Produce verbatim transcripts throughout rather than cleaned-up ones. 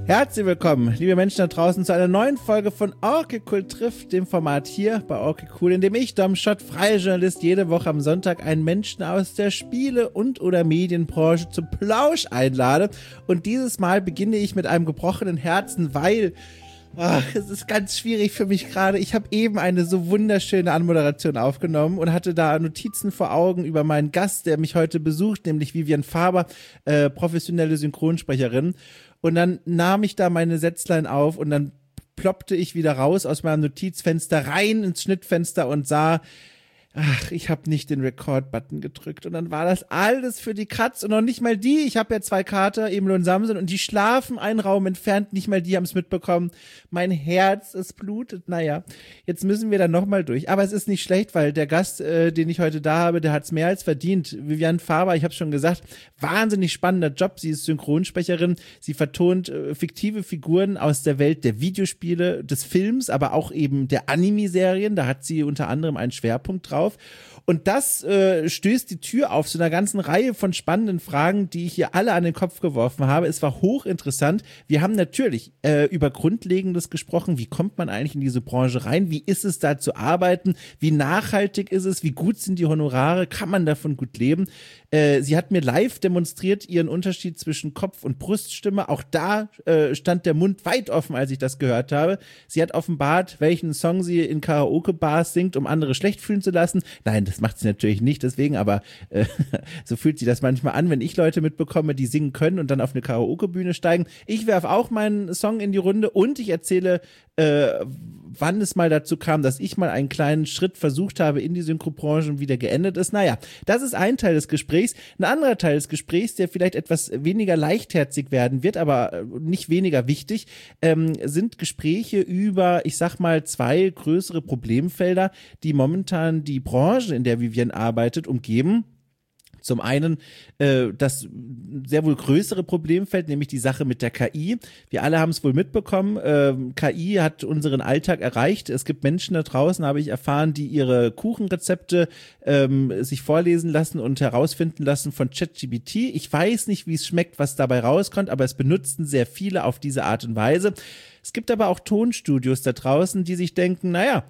Herzlich willkommen, liebe Menschen da draußen, zu einer neuen Folge von Orky Cool trifft, dem Format hier bei Orky Cool, in dem ich, Dom Schott, freier Journalist, jede Woche am Sonntag einen Menschen aus der Spiele- und oder Medienbranche zum Plausch einlade. Und dieses Mal beginne ich mit einem gebrochenen Herzen, weil ach, es ist ganz schwierig für mich gerade. Ich habe eben eine so wunderschöne Anmoderation aufgenommen und hatte da Notizen vor Augen über meinen Gast, der mich heute besucht, nämlich Vivian Faber, äh, professionelle Synchronsprecherin. Und dann nahm ich da meine Sätzlein auf und dann ploppte ich wieder raus aus meinem Notizfenster rein ins Schnittfenster und sah, ach, ich habe nicht den Record-Button gedrückt. Und dann war das alles für die Katz und noch nicht mal die. Ich habe ja zwei Kater, Emil und Samson, und die schlafen einen Raum entfernt. Nicht mal die haben es mitbekommen. Mein Herz, es blutet. Naja, jetzt müssen wir dann nochmal durch. Aber es ist nicht schlecht, weil der Gast, äh, den ich heute da habe, der hat es mehr als verdient. Vivian Faber, ich habe es schon gesagt, wahnsinnig spannender Job. Sie ist Synchronsprecherin. Sie vertont äh, fiktive Figuren aus der Welt der Videospiele, des Films, aber auch eben der Anime-Serien. Da hat sie unter anderem einen Schwerpunkt drauf. Und das äh, stößt die Tür auf zu einer ganzen Reihe von spannenden Fragen, die ich hier alle an den Kopf geworfen habe. Es war hochinteressant. Wir haben natürlich äh, über Grundlegendes gesprochen. Wie kommt man eigentlich in diese Branche rein? Wie ist es da zu arbeiten? Wie nachhaltig ist es? Wie gut sind die Honorare? Kann man davon gut leben? Äh, sie hat mir live demonstriert ihren Unterschied zwischen Kopf- und Bruststimme. Auch da äh, stand der Mund weit offen, als ich das gehört habe. Sie hat offenbart, welchen Song sie in Karaoke-Bars singt, um andere schlecht fühlen zu lassen. Nein, das macht sie natürlich nicht, deswegen, aber äh, so fühlt sie das manchmal an, wenn ich Leute mitbekomme, die singen können und dann auf eine Karaoke-Bühne steigen. Ich werfe auch meinen Song in die Runde und ich erzähle, äh, wann es mal dazu kam, dass ich mal einen kleinen Schritt versucht habe in die Synchronbranche und wieder geendet ist. Naja, das ist ein Teil des Gesprächs. Ein anderer Teil des Gesprächs, der vielleicht etwas weniger leichtherzig werden wird, aber nicht weniger wichtig, ähm, sind Gespräche über, ich sag mal, zwei größere Problemfelder, die momentan die Branche, in der Vivian arbeitet, umgeben. Zum einen äh, das sehr wohl größere Problemfeld, nämlich die Sache mit der K I. Wir alle haben es wohl mitbekommen. Äh, K I hat unseren Alltag erreicht. Es gibt Menschen da draußen, habe ich erfahren, die ihre Kuchenrezepte ähm, sich vorlesen lassen und herausfinden lassen von ChatGPT. Ich weiß nicht, wie es schmeckt, was dabei rauskommt, aber es benutzen sehr viele auf diese Art und Weise. Es gibt aber auch Tonstudios da draußen, die sich denken, naja,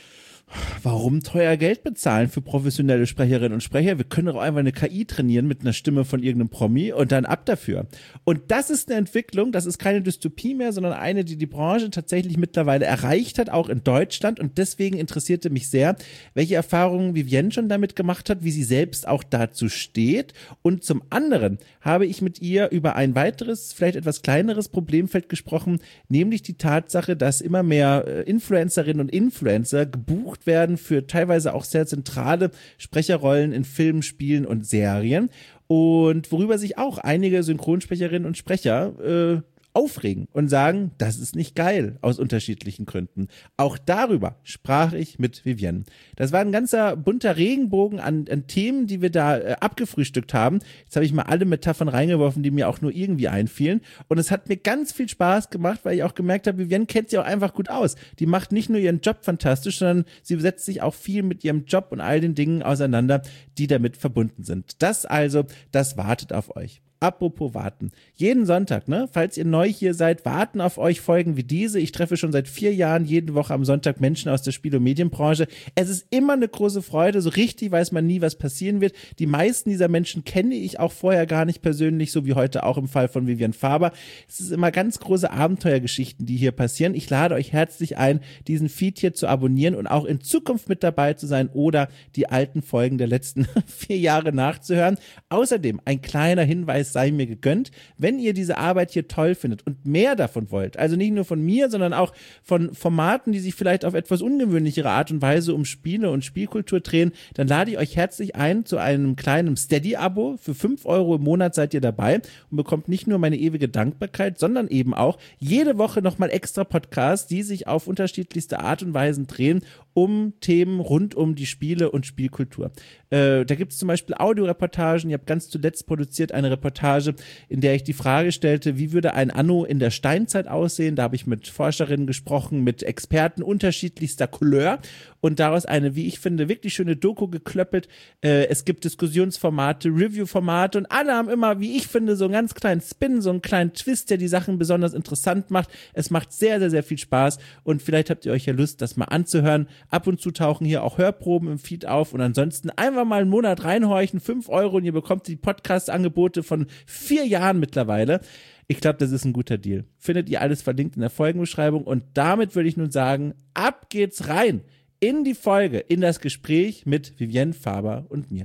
warum teuer Geld bezahlen für professionelle Sprecherinnen und Sprecher? Wir können doch einfach eine K I trainieren mit einer Stimme von irgendeinem Promi und dann ab dafür. Und das ist eine Entwicklung, das ist keine Dystopie mehr, sondern eine, die die Branche tatsächlich mittlerweile erreicht hat, auch in Deutschland. Und deswegen interessierte mich sehr, welche Erfahrungen Vivian schon damit gemacht hat, wie sie selbst auch dazu steht. Und zum anderen habe ich mit ihr über ein weiteres, vielleicht etwas kleineres Problemfeld gesprochen, nämlich die Tatsache, dass immer mehr Influencerinnen und Influencer gebucht werden für teilweise auch sehr zentrale Sprecherrollen in Filmen, Spielen und Serien und worüber sich auch einige Synchronsprecherinnen und Sprecher äh, aufregen und sagen, das ist nicht geil, aus unterschiedlichen Gründen. Auch darüber sprach ich mit Vivian. Das war ein ganzer bunter Regenbogen an, an Themen, die wir da äh, abgefrühstückt haben. Jetzt habe ich mal alle Metaphern reingeworfen, die mir auch nur irgendwie einfielen. Und es hat mir ganz viel Spaß gemacht, weil ich auch gemerkt habe, Vivian kennt sich auch einfach gut aus. Die macht nicht nur ihren Job fantastisch, sondern sie setzt sich auch viel mit ihrem Job und all den Dingen auseinander, die damit verbunden sind. Das also, das wartet auf euch. Apropos warten. Jeden Sonntag, ne, falls ihr neu hier seid, warten auf euch Folgen wie diese. Ich treffe schon seit vier Jahren jede Woche am Sonntag Menschen aus der Spiel- und Medienbranche. Es ist immer eine große Freude. So richtig weiß man nie, was passieren wird. Die meisten dieser Menschen kenne ich auch vorher gar nicht persönlich, so wie heute auch im Fall von Vivian Faber. Es ist immer ganz große Abenteuergeschichten, die hier passieren. Ich lade euch herzlich ein, diesen Feed hier zu abonnieren und auch in Zukunft mit dabei zu sein oder die alten Folgen der letzten vier Jahre nachzuhören. Außerdem ein kleiner Hinweis sei mir gegönnt, wenn ihr diese Arbeit hier toll findet und mehr davon wollt, also nicht nur von mir, sondern auch von Formaten, die sich vielleicht auf etwas ungewöhnlichere Art und Weise um Spiele und Spielkultur drehen, dann lade ich euch herzlich ein zu einem kleinen Steady-Abo. Für fünf Euro im Monat seid ihr dabei und bekommt nicht nur meine ewige Dankbarkeit, sondern eben auch jede Woche nochmal extra Podcasts, die sich auf unterschiedlichste Art und Weisen drehen um Themen rund um die Spiele und Spielkultur. Äh, da gibt es zum Beispiel Audioreportagen. Ich habe ganz zuletzt produziert eine Reportage Reportage, in der ich die Frage stellte, wie würde ein Anno in der Steinzeit aussehen? Da habe ich mit Forscherinnen gesprochen, mit Experten unterschiedlichster Couleur und daraus eine, wie ich finde, wirklich schöne Doku geklöppelt. Äh, es gibt Diskussionsformate, Review-Formate und alle haben immer, wie ich finde, so einen ganz kleinen Spin, so einen kleinen Twist, der die Sachen besonders interessant macht. Es macht sehr, sehr, sehr viel Spaß und vielleicht habt ihr euch ja Lust, das mal anzuhören. Ab und zu tauchen hier auch Hörproben im Feed auf und ansonsten einfach mal einen Monat reinhorchen, fünf Euro und ihr bekommt die Podcast-Angebote von vier Jahren mittlerweile. Ich glaube, das ist ein guter Deal. Findet ihr alles verlinkt in der Folgenbeschreibung und damit würde ich nun sagen, ab geht's rein in die Folge, in das Gespräch mit Vivienne Faber und mir.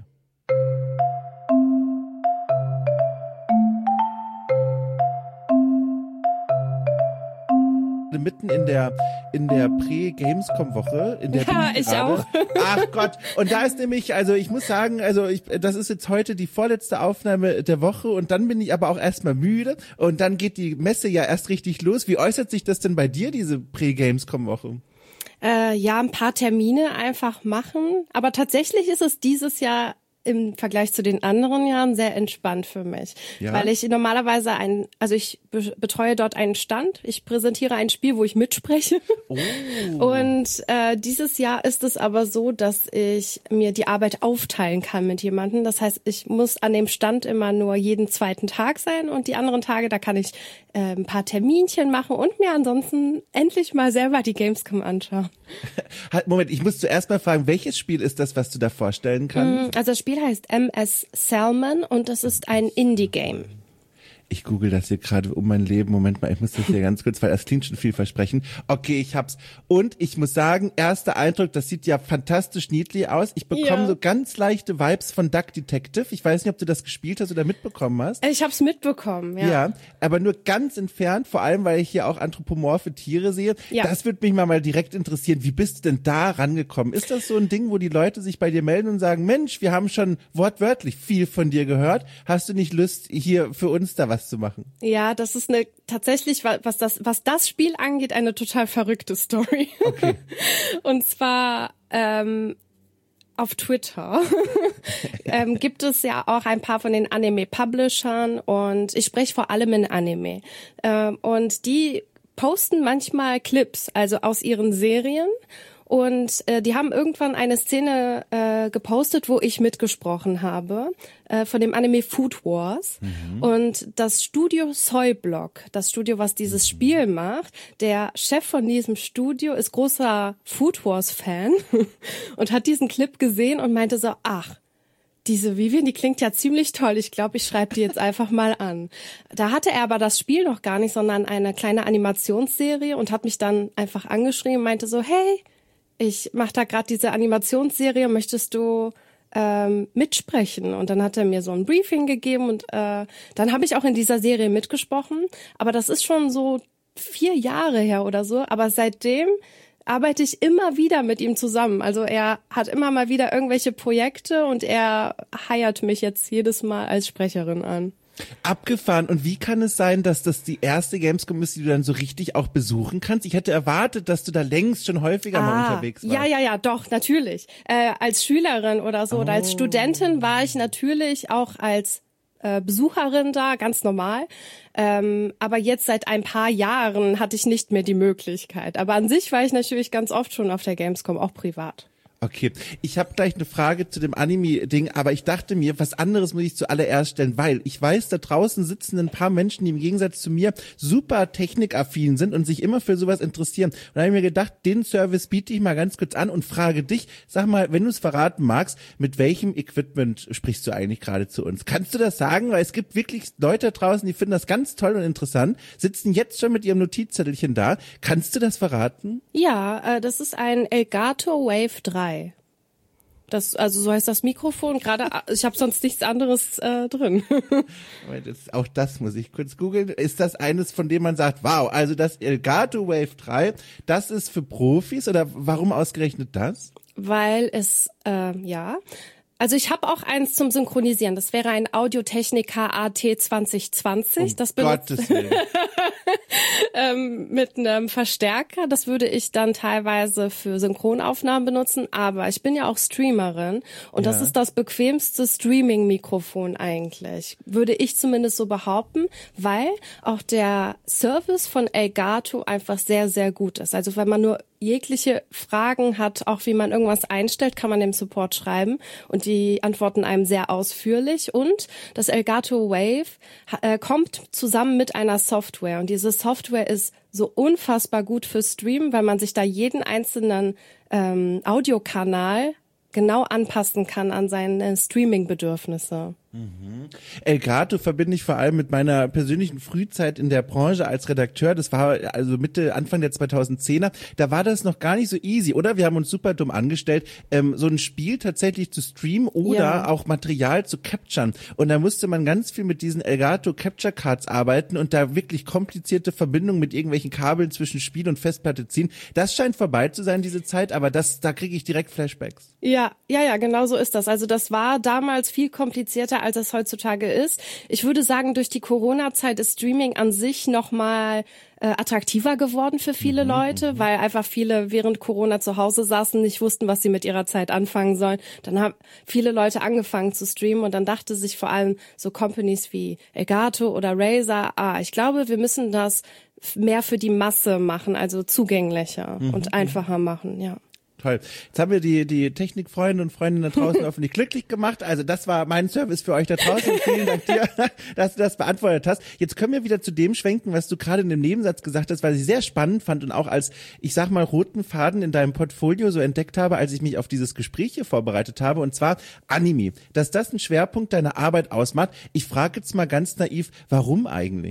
Mitten in der in der Prä-Gamescom-Woche, in der ja, bin ich, ich gerade. auch. Ach Gott, und da ist nämlich, also ich muss sagen, also ich, das ist jetzt heute die vorletzte Aufnahme der Woche und dann bin ich aber auch erstmal müde und dann geht die Messe ja erst richtig los. Wie äußert sich das denn bei dir, diese Prä-Gamescom-Woche? Äh, ja, ein paar Termine einfach machen, aber tatsächlich ist es dieses Jahr im Vergleich zu den anderen Jahren sehr entspannt für mich, ja? Weil ich normalerweise ein, also ich be- betreue dort einen Stand, ich präsentiere ein Spiel, wo ich mitspreche oh. und äh, dieses Jahr ist es aber so, dass ich mir die Arbeit aufteilen kann mit jemandem, das heißt, ich muss an dem Stand immer nur jeden zweiten Tag sein und die anderen Tage, da kann ich äh, ein paar Terminchen machen und mir ansonsten endlich mal selber die Gamescom anschauen. Moment, ich muss zuerst mal fragen, welches Spiel ist das, was du da vorstellen kannst? Also das Spiel heißt M S Salmon und das ist ein Indie-Game. Ich google das hier gerade um mein Leben. Moment mal, ich muss das hier ganz kurz, weil das klingt schon vielversprechend. Okay, ich hab's. Und ich muss sagen, erster Eindruck, das sieht ja fantastisch niedlich aus. Ich bekomme ja. so ganz leichte Vibes von Duck Detective. Ich weiß nicht, ob du das gespielt hast oder mitbekommen hast. Ich hab's mitbekommen, ja. Ja, aber nur ganz entfernt, vor allem, weil ich hier auch anthropomorphe Tiere sehe. Ja. Das würde mich mal, mal direkt interessieren. Wie bist du denn da rangekommen? Ist das so ein Ding, wo die Leute sich bei dir melden und sagen, Mensch, wir haben schon wortwörtlich viel von dir gehört. Hast du nicht Lust, hier für uns da was zu machen? Ja, das ist eine tatsächlich, was das, was das Spiel angeht, eine total verrückte Story. Okay. Und zwar ähm, auf Twitter ähm, gibt es ja auch ein paar von den Anime-Publishern und ich spreche vor allem in Anime. Ähm, und die posten manchmal Clips, also aus ihren Serien. Und äh, die haben irgendwann eine Szene äh, gepostet, wo ich mitgesprochen habe, äh, von dem Anime Food Wars. Mhm. Und das Studio Soyblock, das Studio, was dieses Spiel macht, der Chef von diesem Studio ist großer Food Wars-Fan und hat diesen Clip gesehen und meinte so, ach, diese Vivian, die klingt ja ziemlich toll. Ich glaube, ich schreibe die jetzt einfach mal an. Da hatte er aber das Spiel noch gar nicht, sondern eine kleine Animationsserie und hat mich dann einfach angeschrieben und meinte so, hey, ich mache da gerade diese Animationsserie, möchtest du ähm, mitsprechen? Und dann hat er mir so ein Briefing gegeben und äh, dann habe ich auch in dieser Serie mitgesprochen. Aber das ist schon so vier Jahre her oder so. Aber seitdem arbeite ich immer wieder mit ihm zusammen. Also er hat immer mal wieder irgendwelche Projekte und er heiert mich jetzt jedes Mal als Sprecherin an. Abgefahren. Und wie kann es sein, dass das die erste Gamescom ist, die du dann so richtig auch besuchen kannst? Ich hätte erwartet, dass du da längst schon häufiger ah, mal unterwegs warst. Ja, ja, ja, doch, natürlich. Äh, als Schülerin oder so oh. oder als Studentin war ich natürlich auch als äh, Besucherin da, ganz normal. Ähm, aber jetzt seit ein paar Jahren hatte ich nicht mehr die Möglichkeit. Aber an sich war ich natürlich ganz oft schon auf der Gamescom, auch privat. Okay, ich habe gleich eine Frage zu dem Anime-Ding, aber ich dachte mir, was anderes muss ich zuallererst stellen, weil ich weiß, da draußen sitzen ein paar Menschen, die im Gegensatz zu mir super technikaffin sind und sich immer für sowas interessieren. Und da habe ich mir gedacht, den Service biete ich mal ganz kurz an und frage dich, sag mal, wenn du es verraten magst, mit welchem Equipment sprichst du eigentlich gerade zu uns? Kannst du das sagen? Weil es gibt wirklich Leute da draußen, die finden das ganz toll und interessant, sitzen jetzt schon mit ihrem Notizzettelchen da. Kannst du das verraten? Ja, äh, das ist ein Elgato Wave drei. Das, also so heißt das Mikrofon. Gerade, ich habe sonst nichts anderes äh, drin. Das, auch das muss ich kurz googeln. Ist das eines, von dem man sagt, wow, also das Elgato Wave drei, das ist für Profis oder warum ausgerechnet das? Weil es, äh, ja... Also ich habe auch eins zum Synchronisieren. Das wäre ein Audio-Technica A T zwanzig zwanzig. Um das benutzt, Gottes Willen. ähm, mit einem Verstärker. Das würde ich dann teilweise für Synchronaufnahmen benutzen, aber ich bin ja auch Streamerin und ja. das ist das bequemste Streaming-Mikrofon eigentlich, würde ich zumindest so behaupten, weil auch der Service von Elgato einfach sehr, sehr gut ist. Also wenn man nur jegliche Fragen hat, auch wie man irgendwas einstellt, kann man dem Support schreiben und die antworten einem sehr ausführlich. Und das Elgato Wave äh, kommt zusammen mit einer Software und diese Software ist so unfassbar gut für Stream, weil man sich da jeden einzelnen ähm, Audiokanal genau anpassen kann an seine Streaming-Bedürfnisse. Mhm. Elgato verbinde ich vor allem mit meiner persönlichen Frühzeit in der Branche als Redakteur. Das war also Mitte, Anfang der zweitausendzehner. Da war das noch gar nicht so easy, oder? Wir haben uns super dumm angestellt, ähm, so ein Spiel tatsächlich zu streamen oder ja. auch Material zu capturen. Und da musste man ganz viel mit diesen Elgato Capture Cards arbeiten und da wirklich komplizierte Verbindungen mit irgendwelchen Kabeln zwischen Spiel und Festplatte ziehen. Das scheint vorbei zu sein, diese Zeit, aber das, da kriege ich direkt Flashbacks. Ja, ja, ja, genau so ist das. Also das war damals viel komplizierter, als es heutzutage ist. Ich würde sagen, durch die Corona-Zeit ist Streaming an sich nochmal äh, attraktiver geworden für viele mhm, Leute, mhm. weil einfach viele während Corona zu Hause saßen, nicht wussten, was sie mit ihrer Zeit anfangen sollen. Dann haben viele Leute angefangen zu streamen und dann dachte sich vor allem so Companies wie Elgato oder Razer, ah, ich glaube, wir müssen das mehr für die Masse machen, also zugänglicher mhm, und einfacher machen, ja. Toll. Jetzt haben wir die, die Technikfreunde und Freundinnen da draußen hoffentlich glücklich gemacht. Also das war mein Service für euch da draußen. Vielen Dank dir, dass du das beantwortet hast. Jetzt können wir wieder zu dem schwenken, was du gerade in dem Nebensatz gesagt hast, weil ich sehr spannend fand und auch als, ich sag mal, roten Faden in deinem Portfolio so entdeckt habe, als ich mich auf dieses Gespräch hier vorbereitet habe, und zwar Anime. Dass das ein Schwerpunkt deiner Arbeit ausmacht. Ich frage jetzt mal ganz naiv, warum eigentlich?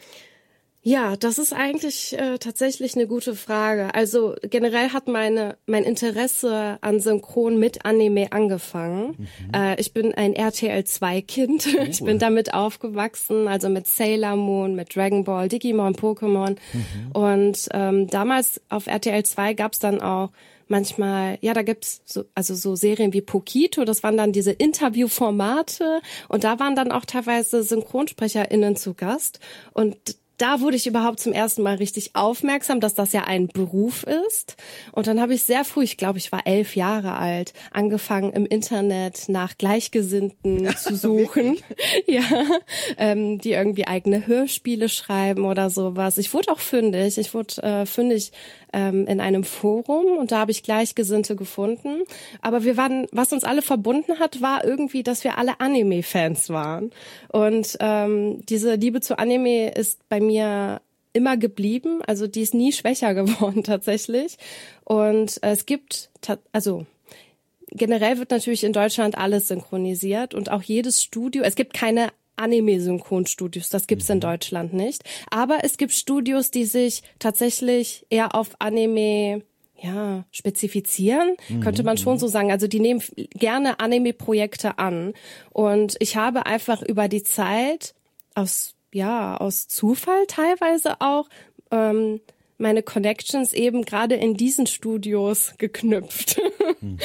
Ja, das ist eigentlich äh, tatsächlich eine gute Frage. Also generell hat meine mein Interesse an Synchron mit Anime angefangen. Mhm. Äh, ich bin ein R T L zwei Kind. Oh. Ich bin damit aufgewachsen, also mit Sailor Moon, mit Dragon Ball, Digimon, Pokémon. Mhm. Und ähm, damals auf R T L zwei gab's dann auch manchmal, ja, da gibt's so, also so Serien wie Pokito, das waren dann diese Interviewformate und da waren dann auch teilweise SynchronsprecherInnen zu Gast und da wurde ich überhaupt zum ersten Mal richtig aufmerksam, dass das ja ein Beruf ist. Und dann habe ich sehr früh, ich glaube, ich war elf Jahre alt, angefangen im Internet nach Gleichgesinnten zu suchen, ja, ähm, die irgendwie eigene Hörspiele schreiben oder sowas. Ich wurde auch fündig. Ich wurde äh, fündig ähm, in einem Forum und da habe ich Gleichgesinnte gefunden. Aber wir waren, was uns alle verbunden hat, war irgendwie, dass wir alle Anime-Fans waren. Und ähm, diese Liebe zu Anime ist bei mir immer geblieben, also die ist nie schwächer geworden tatsächlich. Und äh, es gibt, ta- also generell wird natürlich in Deutschland alles synchronisiert und auch jedes Studio, es gibt keine Anime-Synchronstudios, das gibt's in Deutschland nicht. Aber es gibt Studios, die sich tatsächlich eher auf Anime ja, spezifizieren, mhm. könnte man schon so sagen. Also die nehmen gerne Anime-Projekte an. Und ich habe einfach über die Zeit aus ja, aus Zufall teilweise auch ähm, meine Connections eben gerade in diesen Studios geknüpft. Mhm.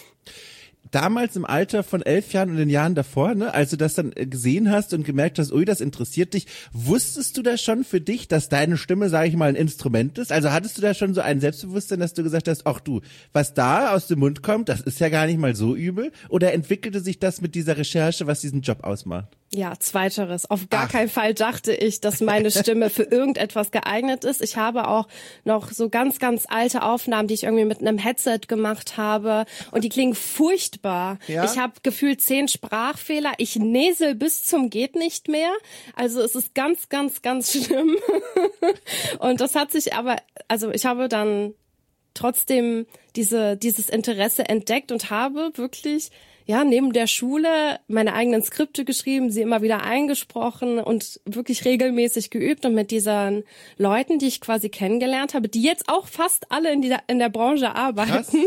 Damals im Alter von elf Jahren und den Jahren davor, ne, als du das dann gesehen hast und gemerkt hast, ui, das interessiert dich, wusstest du da schon für dich, dass deine Stimme, sage ich mal, ein Instrument ist? Also hattest du da schon so ein Selbstbewusstsein, dass du gesagt hast, ach du, was da aus dem Mund kommt, das ist ja gar nicht mal so übel? Oder entwickelte sich das mit dieser Recherche, was diesen Job ausmacht? Ja, zweiteres. Auf gar Ach. keinen Fall dachte ich, dass meine Stimme für irgendetwas geeignet ist. Ich habe auch noch so ganz, ganz alte Aufnahmen, die ich irgendwie mit einem Headset gemacht habe und die klingen furchtbar. Ja? Ich habe gefühlt zehn Sprachfehler. Ich näsel bis zum geht nicht mehr. Also es ist ganz, ganz, ganz schlimm. Und das hat sich aber, also ich habe dann trotzdem diese dieses Interesse entdeckt und habe wirklich ja, neben der Schule meine eigenen Skripte geschrieben, sie immer wieder eingesprochen und wirklich regelmäßig geübt und mit diesen Leuten, die ich quasi kennengelernt habe, die jetzt auch fast alle in, die, in der Branche arbeiten.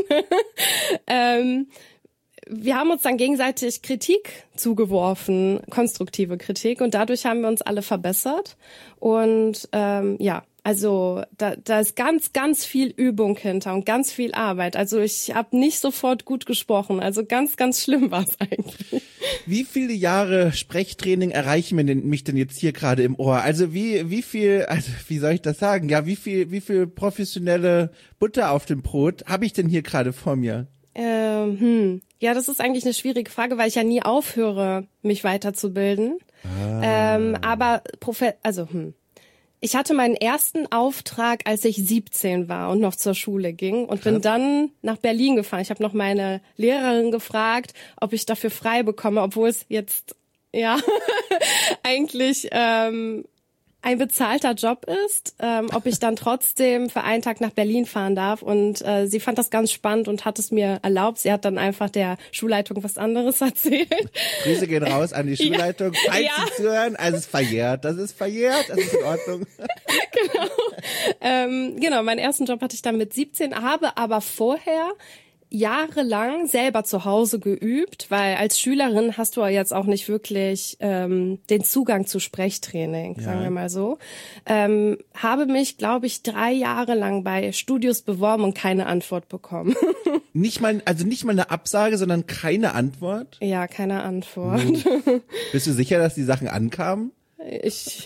ähm, wir haben uns dann gegenseitig Kritik zugeworfen, konstruktive Kritik und dadurch haben wir uns alle verbessert und ähm, ja, also da, da ist ganz, ganz viel Übung hinter und ganz viel Arbeit. Also ich habe nicht sofort gut gesprochen. Also ganz, ganz schlimm war es eigentlich. Wie viele Jahre Sprechtraining erreichen wir denn, mich denn jetzt hier gerade im Ohr? Also wie wie viel, also wie soll ich das sagen? Ja, wie viel wie viel professionelle Butter auf dem Brot habe ich denn hier gerade vor mir? Ähm, hm. Ja, das ist eigentlich eine schwierige Frage, weil ich ja nie aufhöre, mich weiterzubilden. Ah. Ähm, aber Profe- also hm. Ich hatte meinen ersten Auftrag, als ich siebzehn war und noch zur Schule ging und bin dann nach Berlin gefahren. Ich habe noch meine Lehrerin gefragt, ob ich dafür frei bekomme, obwohl es jetzt ja eigentlich ähm, ein bezahlter Job ist, ähm, ob ich dann trotzdem für einen Tag nach Berlin fahren darf. Und äh, sie fand das ganz spannend und hat es mir erlaubt. Sie hat dann einfach der Schulleitung was anderes erzählt. Grüße gehen raus an die Schulleitung. Ja. Falls ja. Sie zuhören, also es ist verjährt. Das ist verjährt, das ist in Ordnung. Genau. Ähm, genau, meinen ersten Job hatte ich dann mit siebzehn, habe aber vorher jahrelang selber zu Hause geübt, weil als Schülerin hast du ja jetzt auch nicht wirklich ähm, den Zugang zu Sprechtraining, ja. sagen wir mal so. Ähm, habe mich, glaube ich, drei Jahre lang bei Studios beworben und keine Antwort bekommen. Nicht mal, also nicht mal eine Absage, sondern keine Antwort? Ja, keine Antwort. Hm. Bist du sicher, dass die Sachen ankamen? Ich,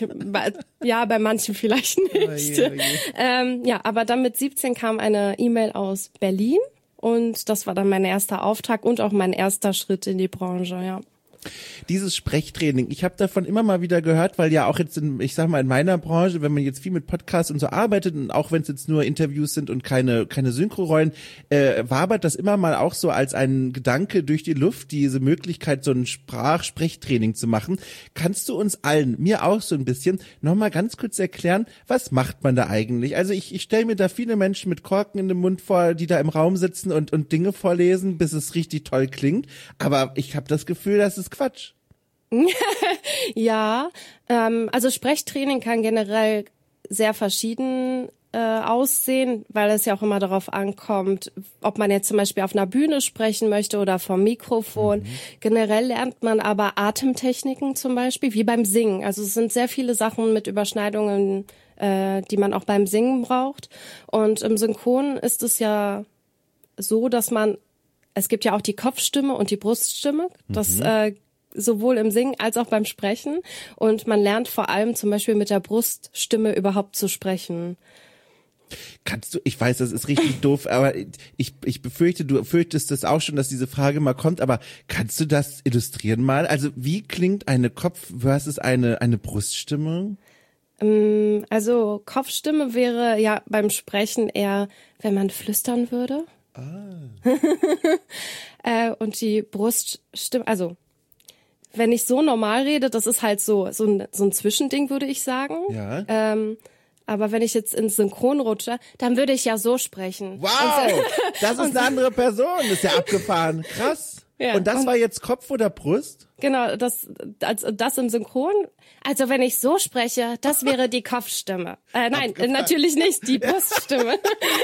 ja, bei manchen vielleicht nicht. Oh je, oh je. Ähm, ja, aber dann mit siebzehn kam eine E-Mail aus Berlin. Und das war dann mein erster Auftrag und auch mein erster Schritt in die Branche, ja. Dieses Sprechtraining, ich habe davon immer mal wieder gehört, weil ja auch jetzt, in, ich sag mal, in meiner Branche, wenn man jetzt viel mit Podcasts und so arbeitet und auch wenn es jetzt nur Interviews sind und keine keine Synchro-Rollen, äh, wabert das immer mal auch so als ein Gedanke durch die Luft, diese Möglichkeit, so ein Sprach-Sprechtraining zu machen. Kannst du uns allen, mir auch so ein bisschen, nochmal ganz kurz erklären, was macht man da eigentlich? Also ich, ich stelle mir da viele Menschen mit Korken in dem Mund vor, die da im Raum sitzen und, und Dinge vorlesen, bis es richtig toll klingt. Aber ich habe das Gefühl, dass es Quatsch. Ja, ähm, also Sprechtraining kann generell sehr verschieden äh, aussehen, weil es ja auch immer darauf ankommt, ob man jetzt zum Beispiel auf einer Bühne sprechen möchte oder vom Mikrofon. Mhm. Generell lernt man aber Atemtechniken zum Beispiel, wie beim Singen. Also es sind sehr viele Sachen mit Überschneidungen, äh, die man auch beim Singen braucht. Und im Synchron ist es ja so, dass man, es gibt ja auch die Kopfstimme und die Bruststimme. Das mhm. äh, sowohl im Singen als auch beim Sprechen. Und man lernt vor allem zum Beispiel mit der Bruststimme überhaupt zu sprechen. Kannst du, ich weiß, das ist richtig doof, aber ich, ich befürchte, du fürchtest das auch schon, dass diese Frage mal kommt, aber kannst du das illustrieren mal? Also wie klingt eine Kopf versus eine, eine Bruststimme? Also Kopfstimme wäre ja beim Sprechen eher, wenn man flüstern würde. Ah. äh, und die Bruststimme, also wenn ich so normal rede, das ist halt so so ein, so ein Zwischending, würde ich sagen. Ja. Ähm, aber wenn ich jetzt ins Synchron rutsche, dann würde ich ja so sprechen. Wow, und, das ist eine andere Person, das ist ja abgefahren. Krass. Ja, und das und, war jetzt Kopf oder Brust? Genau, das, das, das im Synchron. Also wenn ich so spreche, das wäre die Kopfstimme. Äh, nein, abgefahren. Natürlich nicht, die Bruststimme.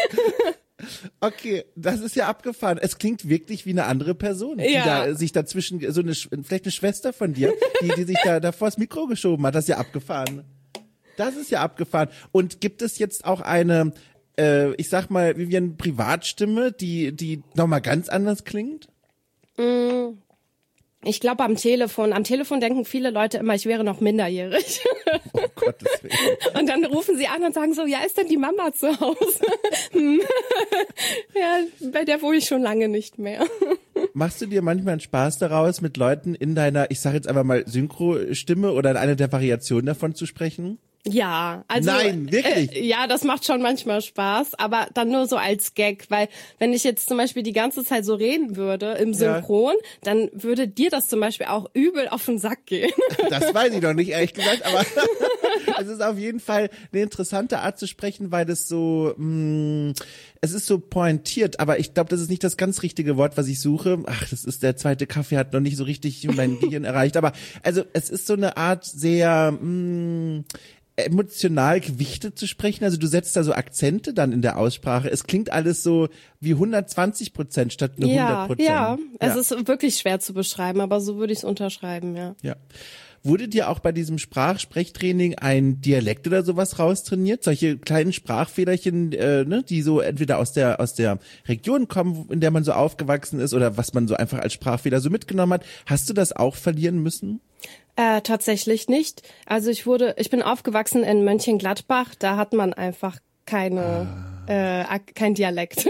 Okay, das ist ja abgefahren. Es klingt wirklich wie eine andere Person, die ja. da sich dazwischen, so eine, vielleicht eine Schwester von dir, die, die sich da, da vors Mikro geschoben hat. Das ist ja abgefahren. Das ist ja abgefahren. Und gibt es jetzt auch eine, äh, ich sag mal, Vivian, Privatstimme, die, die nochmal ganz anders klingt? Mm. Ich glaube am Telefon. Am Telefon denken viele Leute immer, ich wäre noch minderjährig. Oh Gottes Willen. Und dann rufen sie an und sagen so, ja, ist denn die Mama zu Hause? Hm. Ja, bei der wohne ich schon lange nicht mehr. Machst du dir manchmal einen Spaß daraus, mit Leuten in deiner, ich sage jetzt einfach mal Synchro-Stimme oder in einer der Variationen davon zu sprechen? Ja, also nein, wirklich. Äh, ja, das macht schon manchmal Spaß, aber dann nur so als Gag, weil wenn ich jetzt zum Beispiel die ganze Zeit so reden würde im Synchron, ja. dann würde dir das zum Beispiel auch übel auf den Sack gehen. Das weiß ich noch nicht, ehrlich gesagt, aber es ist auf jeden Fall eine interessante Art zu sprechen, weil das so, mh, es ist so pointiert, aber ich glaube, das ist nicht das ganz richtige Wort, was ich suche. Ach, das ist der zweite Kaffee, hat noch nicht so richtig mein Gehirn erreicht, aber also es ist so eine Art sehr, mh, emotional gewichtet zu sprechen, also du setzt da so Akzente dann in der Aussprache. Es klingt alles so wie hundertzwanzig Prozent statt nur ja, hundert Prozent. Ja, es ja. ist wirklich schwer zu beschreiben, aber so würde ich es unterschreiben, ja. Ja. wurde dir auch bei diesem Sprachsprechtraining ein Dialekt oder sowas raustrainiert? Solche kleinen Sprachfehlerchen, äh, ne, die so entweder aus der aus der Region kommen, in der man so aufgewachsen ist oder was man so einfach als Sprachfehler so mitgenommen hat. Hast du das auch verlieren müssen? Äh, tatsächlich nicht. Also ich wurde, ich bin aufgewachsen in Mönchengladbach, da hat man einfach keine, ah. äh, kein Dialekt.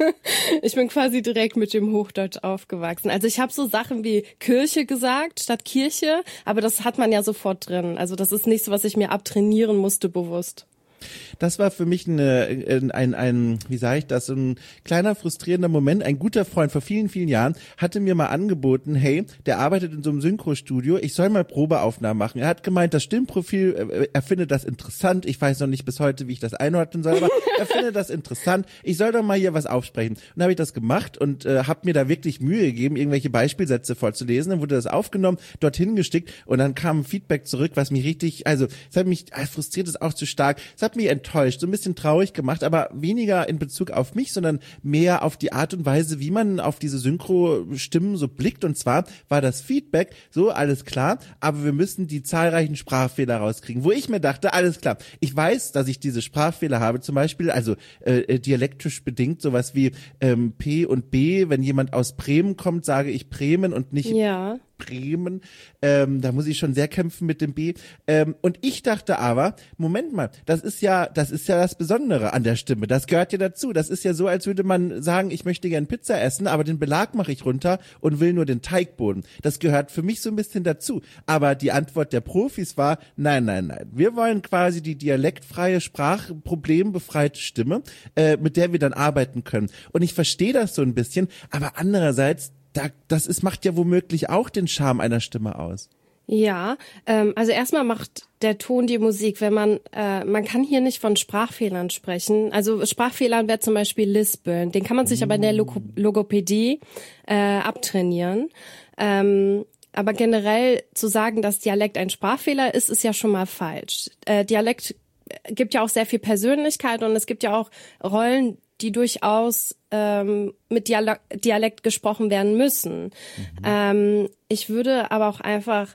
Ich bin quasi direkt mit dem Hochdeutsch aufgewachsen. Also ich habe so Sachen wie Kirche gesagt statt Kirche, aber das hat man ja sofort drin. Also das ist nichts, was ich mir abtrainieren musste bewusst. Das war für mich eine, ein, ein, ein, wie sage ich das, so ein kleiner frustrierender Moment. Ein guter Freund vor vielen, vielen Jahren hatte mir mal angeboten, hey, der arbeitet in so einem Synchrostudio, ich soll mal Probeaufnahmen machen. Er hat gemeint, das Stimmprofil, er findet das interessant. Ich weiß noch nicht bis heute, wie ich das einordnen soll, aber er findet das interessant. Ich soll doch mal hier was aufsprechen. Und dann habe ich das gemacht und äh, habe mir da wirklich Mühe gegeben, irgendwelche Beispielsätze vorzulesen. Dann wurde das aufgenommen, dorthin gestickt und dann kam ein Feedback zurück, was mich richtig, also es hat mich, frustriert ist auch zu stark, es hat mich enttäuscht, so ein bisschen traurig gemacht, aber weniger in Bezug auf mich, sondern mehr auf die Art und Weise, wie man auf diese Synchro-Stimmen so blickt. Und zwar war das Feedback so, alles klar, aber wir müssen die zahlreichen Sprachfehler rauskriegen, wo ich mir dachte, alles klar, ich weiß, dass ich diese Sprachfehler habe, zum Beispiel, also äh, dialektisch bedingt, sowas wie ähm, P und B, wenn jemand aus Bremen kommt, sage ich Bremen und nicht ja. Bremen, ähm, da muss ich schon sehr kämpfen mit dem B. Ähm, und ich dachte aber, Moment mal, das ist ja, das ist ja das Besondere an der Stimme. Das gehört ja dazu. Das ist ja so, als würde man sagen, ich möchte gern Pizza essen, aber den Belag mache ich runter und will nur den Teigboden. Das gehört für mich so ein bisschen dazu. Aber die Antwort der Profis war, nein, nein, nein. Wir wollen quasi die dialektfreie, sprachproblembefreite Stimme, äh, mit der wir dann arbeiten können. Und ich verstehe das so ein bisschen, aber andererseits, Da, das ist, macht ja womöglich auch den Charme einer Stimme aus. Ja, ähm, also erstmal macht der Ton die Musik. Wenn man, äh, man kann hier nicht von Sprachfehlern sprechen. Also Sprachfehlern wäre zum Beispiel Lispeln. Den kann man sich mm. aber in der Log- Logopädie äh, abtrainieren. Ähm, aber generell zu sagen, dass Dialekt ein Sprachfehler ist, ist ja schon mal falsch. Äh, Dialekt gibt ja auch sehr viel Persönlichkeit und es gibt ja auch Rollen, die durchaus ähm, mit Dialog- Dialekt gesprochen werden müssen. Mhm. Ähm, ich würde aber auch einfach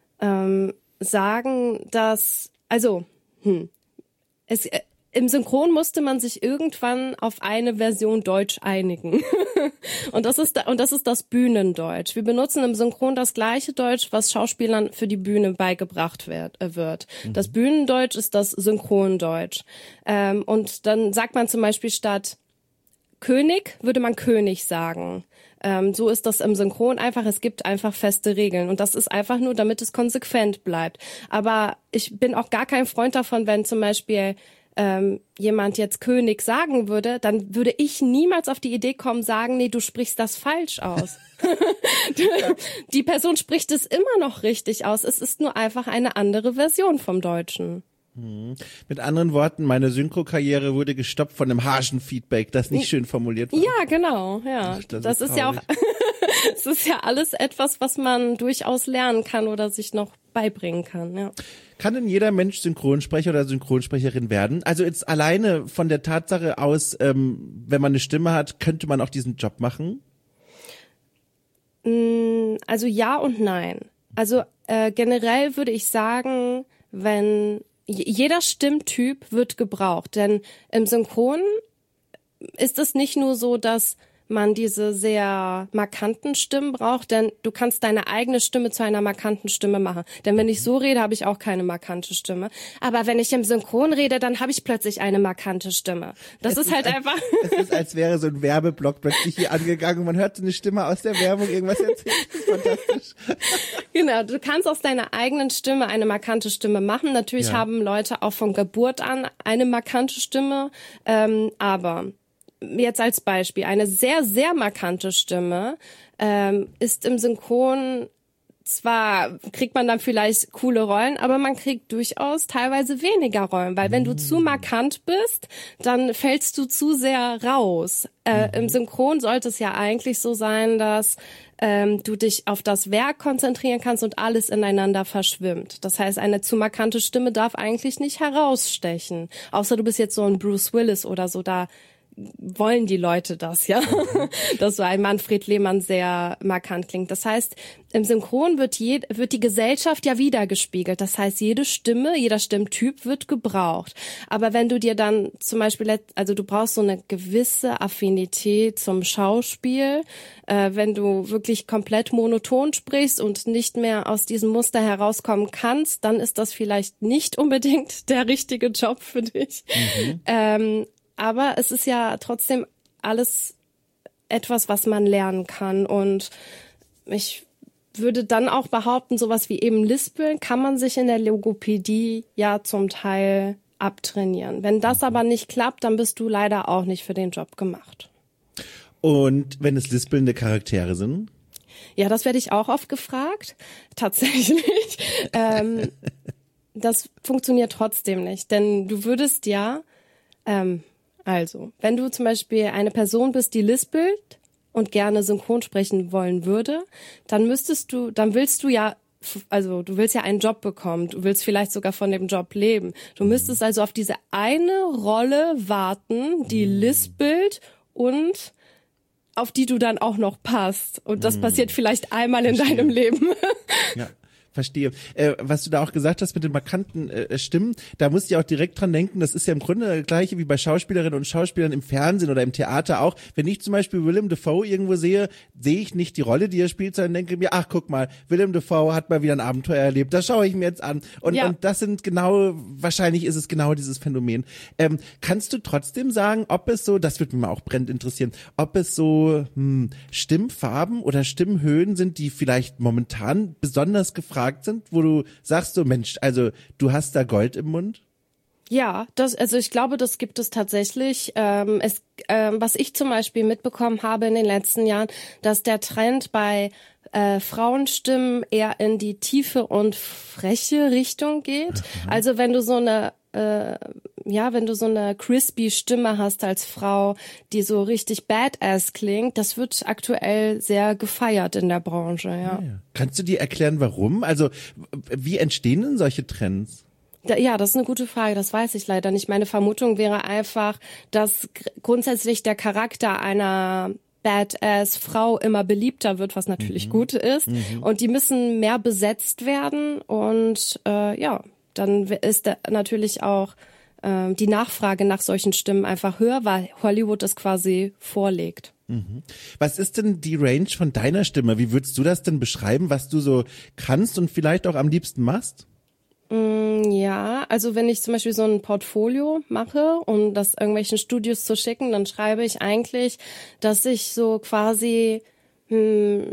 ähm, sagen, dass, also, hm, es, äh, im Synchron musste man sich irgendwann auf eine Version Deutsch einigen. und das ist und das ist das Bühnendeutsch. Wir benutzen im Synchron das gleiche Deutsch, was Schauspielern für die Bühne beigebracht wird. Äh, wird. Mhm. Das Bühnendeutsch ist das Synchrondeutsch. Ähm, und dann sagt man zum Beispiel statt König würde man König sagen. Ähm, so ist das im Synchron einfach. Es gibt einfach feste Regeln. Und das ist einfach nur, damit es konsequent bleibt. Aber ich bin auch gar kein Freund davon, wenn zum Beispiel ähm, jemand jetzt König sagen würde, dann würde ich niemals auf die Idee kommen, sagen, nee, du sprichst das falsch aus. Die Person spricht es immer noch richtig aus. Es ist nur einfach eine andere Version vom Deutschen. Hm. Mit anderen Worten, meine Synchro-Karriere wurde gestoppt von einem harschen Feedback, das nicht schön formuliert war. Ja, genau, ja. Ach, das, das ist, ist ja auch, es ist ja alles etwas, was man durchaus lernen kann oder sich noch beibringen kann, ja. Kann denn jeder Mensch Synchronsprecher oder Synchronsprecherin werden? Also jetzt alleine von der Tatsache aus, ähm, wenn man eine Stimme hat, könnte man auch diesen Job machen? Also ja und nein. Also äh, generell würde ich sagen, wenn jeder Stimmtyp wird gebraucht, denn im Synchron ist es nicht nur so, dass man diese sehr markanten Stimmen braucht, denn du kannst deine eigene Stimme zu einer markanten Stimme machen. Denn wenn ich so rede, habe ich auch keine markante Stimme. Aber wenn ich im Synchron rede, dann habe ich plötzlich eine markante Stimme. Das ist, ist halt ein, einfach... Es ist, als wäre so ein Werbeblock plötzlich hier angegangen und man hört so eine Stimme aus der Werbung irgendwas erzählen. Das ist fantastisch. Genau, du kannst aus deiner eigenen Stimme eine markante Stimme machen. Natürlich ja. haben Leute auch von Geburt an eine markante Stimme, ähm, aber... Jetzt als Beispiel, eine sehr, sehr markante Stimme ähm, ist im Synchron, zwar kriegt man dann vielleicht coole Rollen, aber man kriegt durchaus teilweise weniger Rollen, weil wenn du zu markant bist, dann fällst du zu sehr raus. Äh, mhm. Im Synchron sollte es ja eigentlich so sein, dass ähm, du dich auf das Werk konzentrieren kannst und alles ineinander verschwimmt. Das heißt, eine zu markante Stimme darf eigentlich nicht herausstechen. Außer du bist jetzt so ein Bruce Willis oder so, da wollen die Leute das, ja, dass so ein Manfred Lehmann sehr markant klingt. Das heißt, im Synchron wird, je, wird die Gesellschaft ja wiedergespiegelt. Das heißt, jede Stimme, jeder Stimmtyp wird gebraucht. Aber wenn du dir dann zum Beispiel, also du brauchst so eine gewisse Affinität zum Schauspiel, äh, wenn du wirklich komplett monoton sprichst und nicht mehr aus diesem Muster herauskommen kannst, dann ist das vielleicht nicht unbedingt der richtige Job für dich. Mhm. Ähm, aber es ist ja trotzdem alles etwas, was man lernen kann. Und ich würde dann auch behaupten, sowas wie eben Lispeln kann man sich in der Logopädie ja zum Teil abtrainieren. Wenn das aber nicht klappt, dann bist du leider auch nicht für den Job gemacht. Und wenn es lispelnde Charaktere sind? Ja, das werde ich auch oft gefragt. Tatsächlich. ähm, das funktioniert trotzdem nicht, denn du würdest ja, ähm, also, wenn du zum Beispiel eine Person bist, die lispelt und gerne synchron sprechen wollen würde, dann müsstest du, dann willst du ja, also du willst ja einen Job bekommen, du willst vielleicht sogar von dem Job leben. Du müsstest also auf diese eine Rolle warten, die lispelt und auf die du dann auch noch passt. Und das passiert vielleicht einmal in Verstehe. Deinem Leben. Ja. Verstehe. Äh, was du da auch gesagt hast mit den markanten äh, Stimmen, da musst du ja auch direkt dran denken, das ist ja im Grunde das Gleiche wie bei Schauspielerinnen und Schauspielern im Fernsehen oder im Theater auch. Wenn ich zum Beispiel Willem Dafoe irgendwo sehe, sehe ich nicht die Rolle, die er spielt, sondern denke mir, ach guck mal, Willem Dafoe hat mal wieder ein Abenteuer erlebt, das schaue ich mir jetzt an. Und, ja. und das sind genau, wahrscheinlich ist es genau dieses Phänomen. Ähm, kannst du trotzdem sagen, ob es so, das würde mich mal auch brennend interessieren, ob es so hm, Stimmfarben oder Stimmhöhen sind, die vielleicht momentan besonders gefragt sind, wo du sagst so, Mensch, also du hast da Gold im Mund? Ja, das, also ich glaube, das gibt es tatsächlich. Ähm, es, ähm, was ich zum Beispiel mitbekommen habe in den letzten Jahren, dass der Trend bei äh, Frauenstimmen eher in die tiefe und freche Richtung geht. Mhm. Also wenn du so eine äh, ja, wenn du so eine crispy Stimme hast als Frau, die so richtig badass klingt, das wird aktuell sehr gefeiert in der Branche, ja. Ja, ja. Kannst du dir erklären, warum? Also, wie entstehen denn solche Trends? Da, ja, das ist eine gute Frage, das weiß ich leider nicht. Meine Vermutung wäre einfach, dass grundsätzlich der Charakter einer Badass-Frau immer beliebter wird, was natürlich mhm. gut ist. Mhm. Und die müssen mehr besetzt werden und äh, ja, dann ist da natürlich auch äh, die Nachfrage nach solchen Stimmen einfach höher, weil Hollywood es quasi vorlegt. Mhm. Was ist denn die Range von deiner Stimme? Wie würdest du das denn beschreiben, was du so kannst und vielleicht auch am liebsten machst? Ja, also wenn ich zum Beispiel so ein Portfolio mache, um das irgendwelchen Studios zu schicken, dann schreibe ich eigentlich, dass ich so quasi, hm,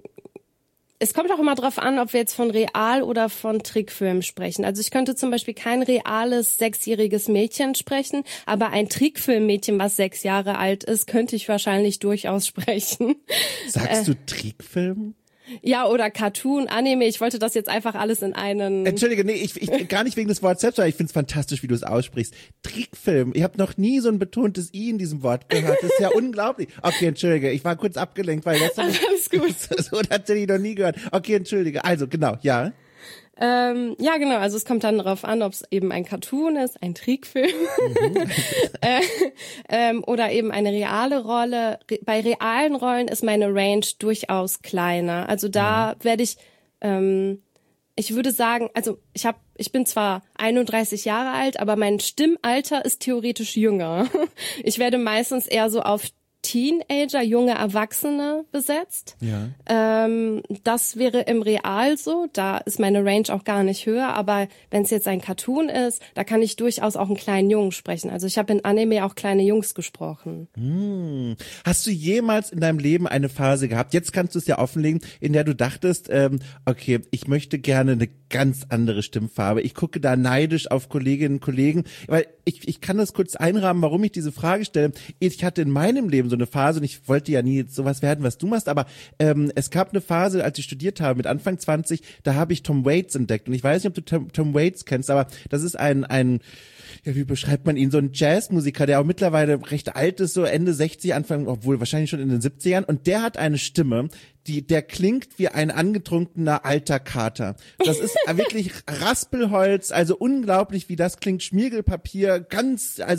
es kommt auch immer drauf an, ob wir jetzt von Real- oder von Trickfilm sprechen. Also ich könnte zum Beispiel kein reales sechsjähriges Mädchen sprechen, aber ein Trickfilmmädchen, was sechs Jahre alt ist, könnte ich wahrscheinlich durchaus sprechen. Sagst du Trickfilm? Ja, oder Cartoon, Anime. Ich wollte das jetzt einfach alles in einen... Entschuldige, nee, ich, ich gar nicht wegen des Wortes selbst, aber ich find's fantastisch, wie du es aussprichst. Trickfilm. Ich habe noch nie so ein betontes I in diesem Wort gehört. Das ist ja unglaublich. Okay, entschuldige, ich war kurz abgelenkt, weil das... Alles gut. So tatsächlich noch nie gehört. Okay, entschuldige. Also, genau, ja. Ähm, ja, genau. Also es kommt dann darauf an, ob es eben ein Cartoon ist, ein Trickfilm mhm. äh, ähm, oder eben eine reale Rolle. Re- bei realen Rollen ist meine Range durchaus kleiner. Also da mhm. werde ich, ähm, ich würde sagen, also ich habe, ich bin zwar einunddreißig Jahre alt, aber mein Stimmalter ist theoretisch jünger. Ich werde meistens eher so auf Teenager, junge Erwachsene besetzt. Ja. Ähm, das wäre im Real so, da ist meine Range auch gar nicht höher, aber wenn es jetzt ein Cartoon ist, da kann ich durchaus auch einen kleinen Jungen sprechen. Also ich habe in Anime auch kleine Jungs gesprochen. Hm. Hast du jemals in deinem Leben eine Phase gehabt, jetzt kannst du es ja offenlegen, in der du dachtest, ähm, okay, ich möchte gerne eine ganz andere Stimmfarbe. Ich gucke da neidisch auf Kolleginnen und Kollegen, weil ich, ich kann das kurz einrahmen, warum ich diese Frage stelle. Ich hatte in meinem Leben so eine Phase und ich wollte ja nie sowas werden, was du machst, aber ähm, es gab eine Phase, als ich studiert habe, mit Anfang zwanzig, da habe ich Tom Waits entdeckt und ich weiß nicht, ob du Tom, Tom Waits kennst, aber das ist ein, ein ja, wie beschreibt man ihn, so ein Jazzmusiker, der auch mittlerweile recht alt ist, so Ende sechzig, Anfang, obwohl wahrscheinlich schon in den siebzigern, und der hat eine Stimme, die, der klingt wie ein angetrunkener alter Kater. Das ist wirklich Raspelholz, also unglaublich, wie das klingt, Schmiergelpapier, ganz, also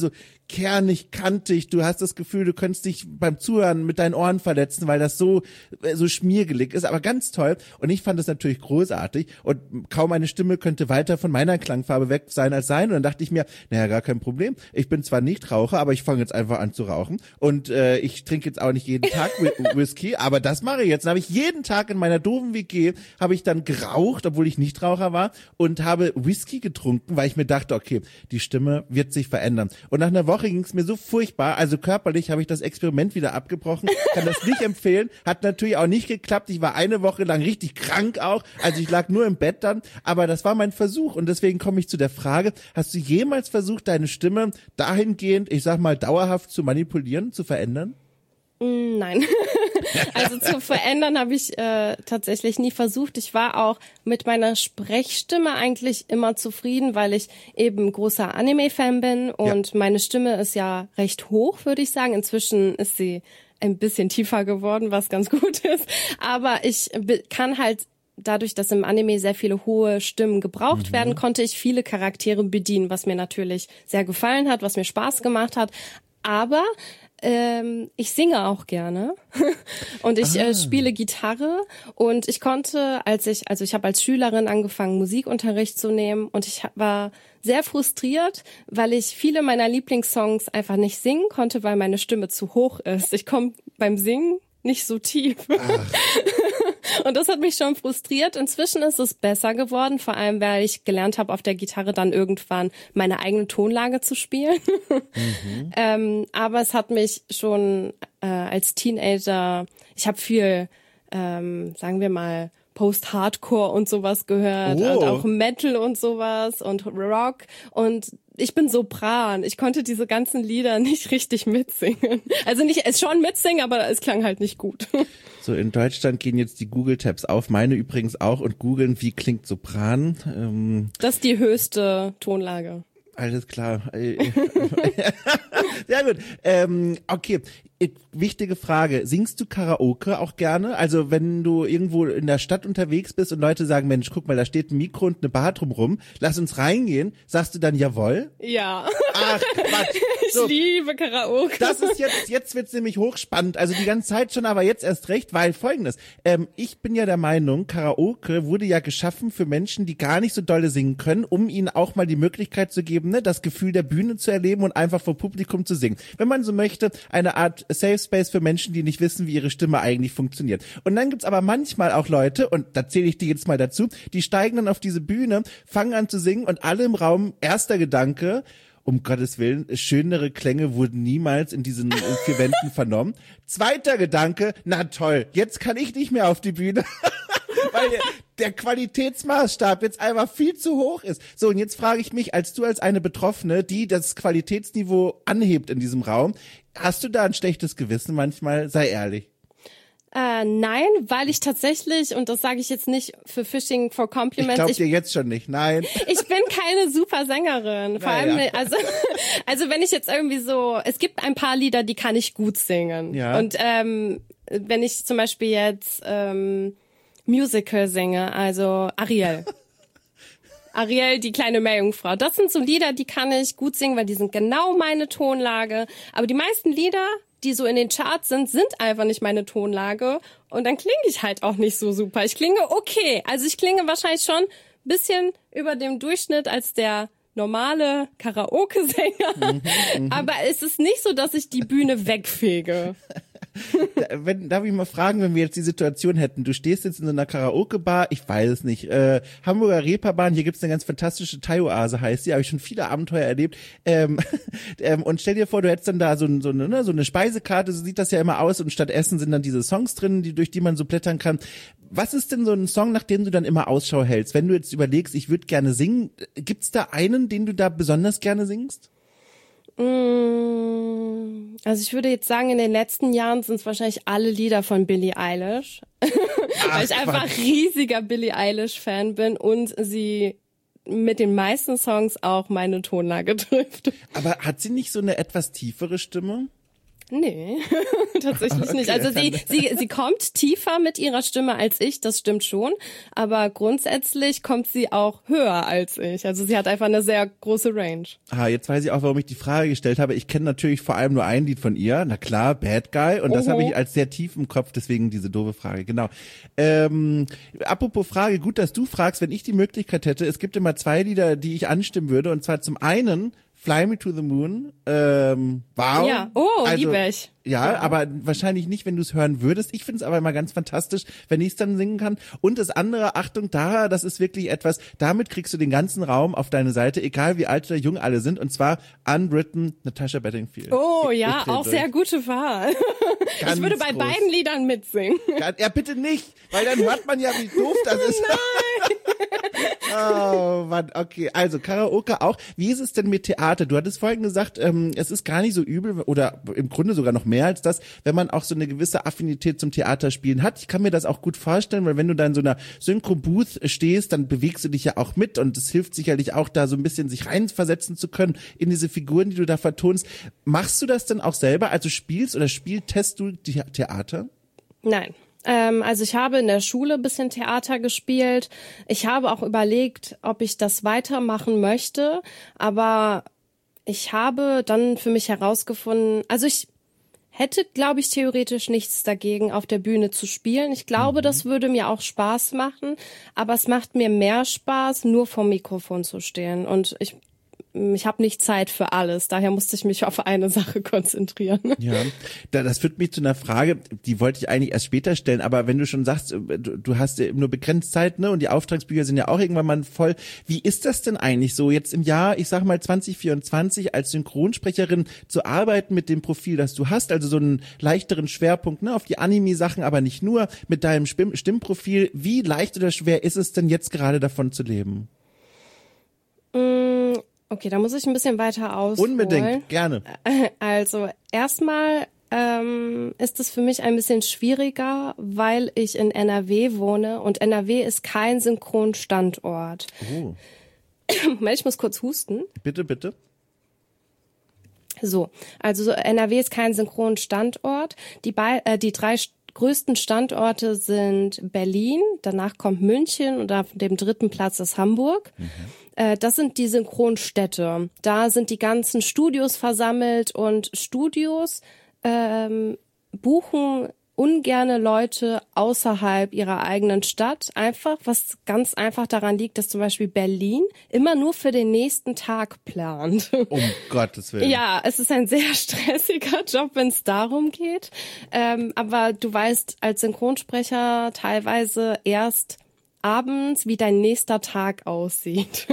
kernig, kantig. Du hast das Gefühl, du könntest dich beim Zuhören mit deinen Ohren verletzen, weil das so so schmiergelig ist, aber ganz toll. Und ich fand das natürlich großartig und kaum eine Stimme könnte weiter von meiner Klangfarbe weg sein als sein. Und dann dachte ich mir, naja, gar kein Problem. Ich bin zwar nicht Raucher, aber ich fange jetzt einfach an zu rauchen und äh, ich trinke jetzt auch nicht jeden Tag Whisky, aber das mache ich jetzt. Dann habe ich jeden Tag in meiner doofen W G habe ich dann geraucht, obwohl ich nicht Raucher war und habe Whisky getrunken, weil ich mir dachte, okay, die Stimme wird sich verändern. Und nach einer Woche ging es mir so furchtbar, also körperlich habe ich das Experiment wieder abgebrochen, kann das nicht empfehlen, hat natürlich auch nicht geklappt. Ich war eine Woche lang richtig krank auch, also ich lag nur im Bett dann, aber das war mein Versuch und deswegen komme ich zu der Frage, hast du jemals versucht, deine Stimme dahingehend, ich sag mal, dauerhaft zu manipulieren, zu verändern? Nein. Also zu verändern habe ich äh, tatsächlich nie versucht. Ich war auch mit meiner Sprechstimme eigentlich immer zufrieden, weil ich eben großer Anime-Fan bin und ja. meine Stimme ist ja recht hoch, würde ich sagen. Inzwischen ist sie ein bisschen tiefer geworden, was ganz gut ist. Aber ich kann halt dadurch, dass im Anime sehr viele hohe Stimmen gebraucht mhm. werden, konnte ich viele Charaktere bedienen, was mir natürlich sehr gefallen hat, was mir Spaß gemacht hat. Aber ähm, ich singe auch gerne und ich ah. äh, spiele Gitarre und ich konnte, als ich, also ich habe als Schülerin angefangen, Musikunterricht zu nehmen und ich war sehr frustriert, weil ich viele meiner Lieblingssongs einfach nicht singen konnte, weil meine Stimme zu hoch ist. Ich komme beim Singen nicht so tief. Und das hat mich schon frustriert. Inzwischen ist es besser geworden, vor allem, weil ich gelernt habe, auf der Gitarre dann irgendwann meine eigene Tonlage zu spielen. Mhm. ähm, aber es hat mich schon äh, als Teenager, ich habe viel, ähm, sagen wir mal, Post-Hardcore und sowas gehört oh. und auch Metal und sowas und Rock und ich bin Sopran. Ich konnte diese ganzen Lieder nicht richtig mitsingen. Also nicht, es schon mitsingen, aber es klang halt nicht gut. So, in Deutschland gehen jetzt die Google-Tabs auf, meine übrigens auch, und googeln, wie klingt Sopran. Ähm, das ist die höchste Tonlage. Alles klar. Sehr gut. Ähm, okay. Wichtige Frage. Singst du Karaoke auch gerne? Also wenn du irgendwo in der Stadt unterwegs bist und Leute sagen, Mensch, guck mal, da steht ein Mikro und eine Bar drumrum, lass uns reingehen, sagst du dann jawohl? Ja. Ach, Quatsch. So, ich liebe Karaoke. Das ist jetzt, jetzt wird's nämlich hochspannend. Also die ganze Zeit schon, aber jetzt erst recht, weil Folgendes. Ähm, ich bin ja der Meinung, Karaoke wurde ja geschaffen für Menschen, die gar nicht so dolle singen können, um ihnen auch mal die Möglichkeit zu geben, ne, das Gefühl der Bühne zu erleben und einfach vor Publikum zu singen. Wenn man so möchte, eine Art Safe Space für Menschen, die nicht wissen, wie ihre Stimme eigentlich funktioniert. Und dann gibt's aber manchmal auch Leute, und da zähle ich die jetzt mal dazu, die steigen dann auf diese Bühne, fangen an zu singen und alle im Raum, erster Gedanke, um Gottes Willen, schönere Klänge wurden niemals in diesen vier Wänden vernommen. Zweiter Gedanke, na toll, jetzt kann ich nicht mehr auf die Bühne. Weil der, der Qualitätsmaßstab jetzt einfach viel zu hoch ist. So, und jetzt frage ich mich, als du als eine Betroffene, die das Qualitätsniveau anhebt in diesem Raum, hast du da ein schlechtes Gewissen manchmal? Sei ehrlich. Äh, nein, weil ich tatsächlich, und das sage ich jetzt nicht für Fishing for Compliments. Ich glaube dir jetzt schon nicht, nein. Ich bin keine super Sängerin. Vor allem, ja. also, also wenn ich jetzt irgendwie so, es gibt ein paar Lieder, die kann ich gut singen. Ja. Und ähm, wenn ich zum Beispiel jetzt ähm, Musical singe, also Ariel. Ariel, die kleine Meerjungfrau. Das sind so Lieder, die kann ich gut singen, weil die sind genau meine Tonlage. Aber die meisten Lieder, die so in den Charts sind, sind einfach nicht meine Tonlage. Und dann klinge ich halt auch nicht so super. Ich klinge okay. Also ich klinge wahrscheinlich schon ein bisschen über dem Durchschnitt als der normale Karaoke-Sänger. Mhm, aber es ist nicht so, dass ich die Bühne wegfege. Wenn, darf ich mal fragen, wenn wir jetzt die Situation hätten, du stehst jetzt in so einer Karaoke-Bar, ich weiß es nicht, äh, Hamburger Reeperbahn, hier gibt's eine ganz fantastische Thai-Oase, heißt die, habe ich schon viele Abenteuer erlebt, ähm, ähm, und stell dir vor, du hättest dann da so, so, eine, ne, so eine Speisekarte, so sieht das ja immer aus, und statt Essen sind dann diese Songs drin, die, durch die man so blättern kann. Was ist denn so ein Song, nach dem du dann immer Ausschau hältst, wenn du jetzt überlegst, ich würde gerne singen, gibt's da einen, den du da besonders gerne singst? Also ich würde jetzt sagen, in den letzten Jahren sind es wahrscheinlich alle Lieder von Billie Eilish, Ach, weil ich einfach Quatsch. riesiger Billie Eilish-Fan bin und sie mit den meisten Songs auch meine Tonlage trifft. Aber hat sie nicht so eine etwas tiefere Stimme? Nee, tatsächlich Okay, nicht. Also sie, sie, sie kommt tiefer mit ihrer Stimme als ich, das stimmt schon. Aber grundsätzlich kommt sie auch höher als ich. Also sie hat einfach eine sehr große Range. Ah, jetzt weiß ich auch, warum ich die Frage gestellt habe. Ich kenne natürlich vor allem nur ein Lied von ihr. Na klar, Bad Guy. Und das Oho. habe ich als sehr tief im Kopf, deswegen diese doofe Frage. Genau. Ähm, apropos Frage, gut, dass du fragst, wenn ich die Möglichkeit hätte. Es gibt immer zwei Lieder, die ich anstimmen würde. Und zwar zum einen Fly Me to the Moon. Ähm, wow. Ja, oh, also, liebe ich. Ja, Ja. aber wahrscheinlich nicht, wenn du es hören würdest. Ich finde es aber immer ganz fantastisch, wenn ich es dann singen kann. Und das andere, Achtung, Dara, das ist wirklich etwas, damit kriegst du den ganzen Raum auf deine Seite, egal wie alt oder jung alle sind. Und zwar Unwritten, Natasha Bedingfield. Oh Ich- ja, ich dreh auch durch. sehr gute Wahl. Ganz ich würde bei groß. beiden Liedern mitsingen. Ja, bitte nicht, weil dann hört man ja, wie doof das ist. Oh Mann, okay. Also Karaoke auch. Wie ist es denn mit Theater? Du hattest vorhin gesagt, ähm, es ist gar nicht so übel oder im Grunde sogar noch mehr als das, wenn man auch so eine gewisse Affinität zum Theaterspielen hat. Ich kann mir das auch gut vorstellen, weil wenn du da in so einer Synchro-Booth stehst, dann bewegst du dich ja auch mit und es hilft sicherlich auch da so ein bisschen sich reinversetzen zu können in diese Figuren, die du da vertonst. Machst du das denn auch selber? Also spielst oder spieltest du The- Theater? Nein. Ähm, also ich habe in der Schule ein bisschen Theater gespielt. Ich habe auch überlegt, ob ich das weitermachen möchte. Aber ich habe dann für mich herausgefunden, also ich hätte, glaube ich, theoretisch nichts dagegen, auf der Bühne zu spielen. Ich glaube, das würde mir auch Spaß machen. Aber es macht mir mehr Spaß, nur vorm Mikrofon zu stehen. Und ich Ich habe nicht Zeit für alles, daher musste ich mich auf eine Sache konzentrieren. Ja, da- das führt mich zu einer Frage, die wollte ich eigentlich erst später stellen, aber wenn du schon sagst, du, du hast ja nur begrenzt Zeit, ne, und die Auftragsbücher sind ja auch irgendwann mal voll. Wie ist das denn eigentlich so, jetzt im Jahr, ich sag mal zwanzig vierundzwanzig als Synchronsprecherin zu arbeiten mit dem Profil, das du hast, also so einen leichteren Schwerpunkt, ne, auf die Anime-Sachen, aber nicht nur, mit deinem Stimm- Stimmprofil. Wie leicht oder schwer ist es denn jetzt gerade davon zu leben? Okay, da muss ich ein bisschen weiter ausholen. Unbedingt, gerne. Also erstmal ähm, ist es für mich ein bisschen schwieriger, weil ich in N R W wohne und N R W ist kein Synchronstandort. Oh. Moment, ich muss kurz husten. Bitte, bitte. So, also N R W ist kein Synchronstandort. Die, bei, äh, die drei st- größten Standorte sind Berlin, danach kommt München und auf dem dritten Platz ist Hamburg. Mhm. Äh, das sind die Synchronstädte. Da sind die ganzen Studios versammelt und Studios ähm, buchen ungerne Leute außerhalb ihrer eigenen Stadt. Einfach, was ganz einfach daran liegt, dass zum Beispiel Berlin immer nur für den nächsten Tag plant. Um Gottes Willen. Ja, es ist ein sehr stressiger Job, wenn es darum geht. Ähm, aber du weißt als Synchronsprecher teilweise erst abends, wie dein nächster Tag aussieht.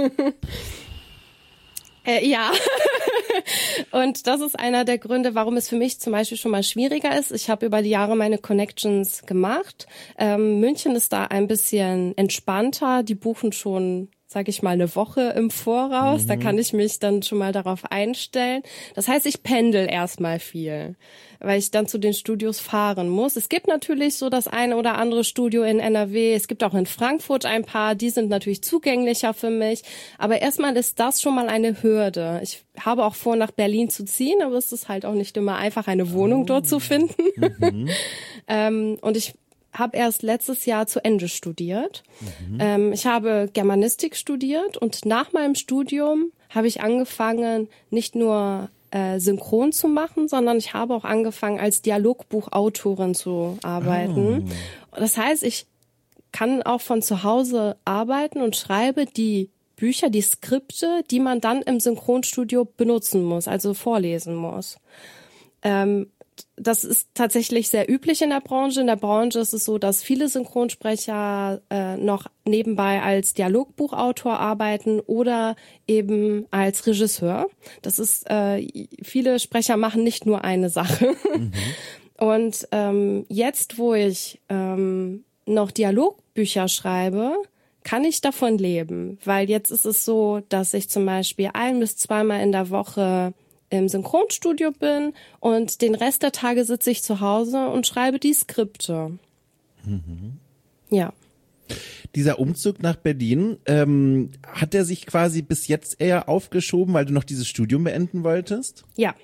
Äh, ja, und das ist einer der Gründe, warum es für mich zum Beispiel schon mal schwieriger ist. Ich habe über die Jahre meine Connections gemacht. Ähm, München ist da ein bisschen entspannter. Die buchen schon, sage ich mal, eine Woche im Voraus. Mhm. Da kann ich mich dann schon mal darauf einstellen. Das heißt, ich pendel erstmal viel, weil ich dann zu den Studios fahren muss. Es gibt natürlich so das eine oder andere Studio in N R W. Es gibt auch in Frankfurt ein paar. Die sind natürlich zugänglicher für mich. Aber erstmal ist das schon mal eine Hürde. Ich habe auch vor, nach Berlin zu ziehen, aber es ist halt auch nicht immer einfach, eine Wohnung oh. dort zu finden. Mhm. ähm, und ich habe erst letztes Jahr zu Ende studiert. Mhm. Ähm, ich habe Germanistik studiert und nach meinem Studium habe ich angefangen, nicht nur äh, synchron zu machen, sondern ich habe auch angefangen, als Dialogbuchautorin zu arbeiten. Oh. Das heißt, ich kann auch von zu Hause arbeiten und schreibe die Bücher, die Skripte, die man dann im Synchronstudio benutzen muss, also vorlesen muss. Ähm, Das ist tatsächlich sehr üblich in der Branche. In der Branche ist es so, dass viele Synchronsprecher äh, noch nebenbei als Dialogbuchautor arbeiten oder eben als Regisseur. Das ist, äh, viele Sprecher machen nicht nur eine Sache. Mhm. Und ähm, jetzt, wo ich ähm, noch Dialogbücher schreibe, kann ich davon leben. Weil jetzt ist es so, dass ich zum Beispiel ein- bis zweimal in der Woche im Synchronstudio bin und den Rest der Tage sitze ich zu Hause und schreibe die Skripte. Mhm. Ja. Dieser Umzug nach Berlin, ähm, hat der sich quasi bis jetzt eher aufgeschoben, weil du noch dieses Studium beenden wolltest? Ja.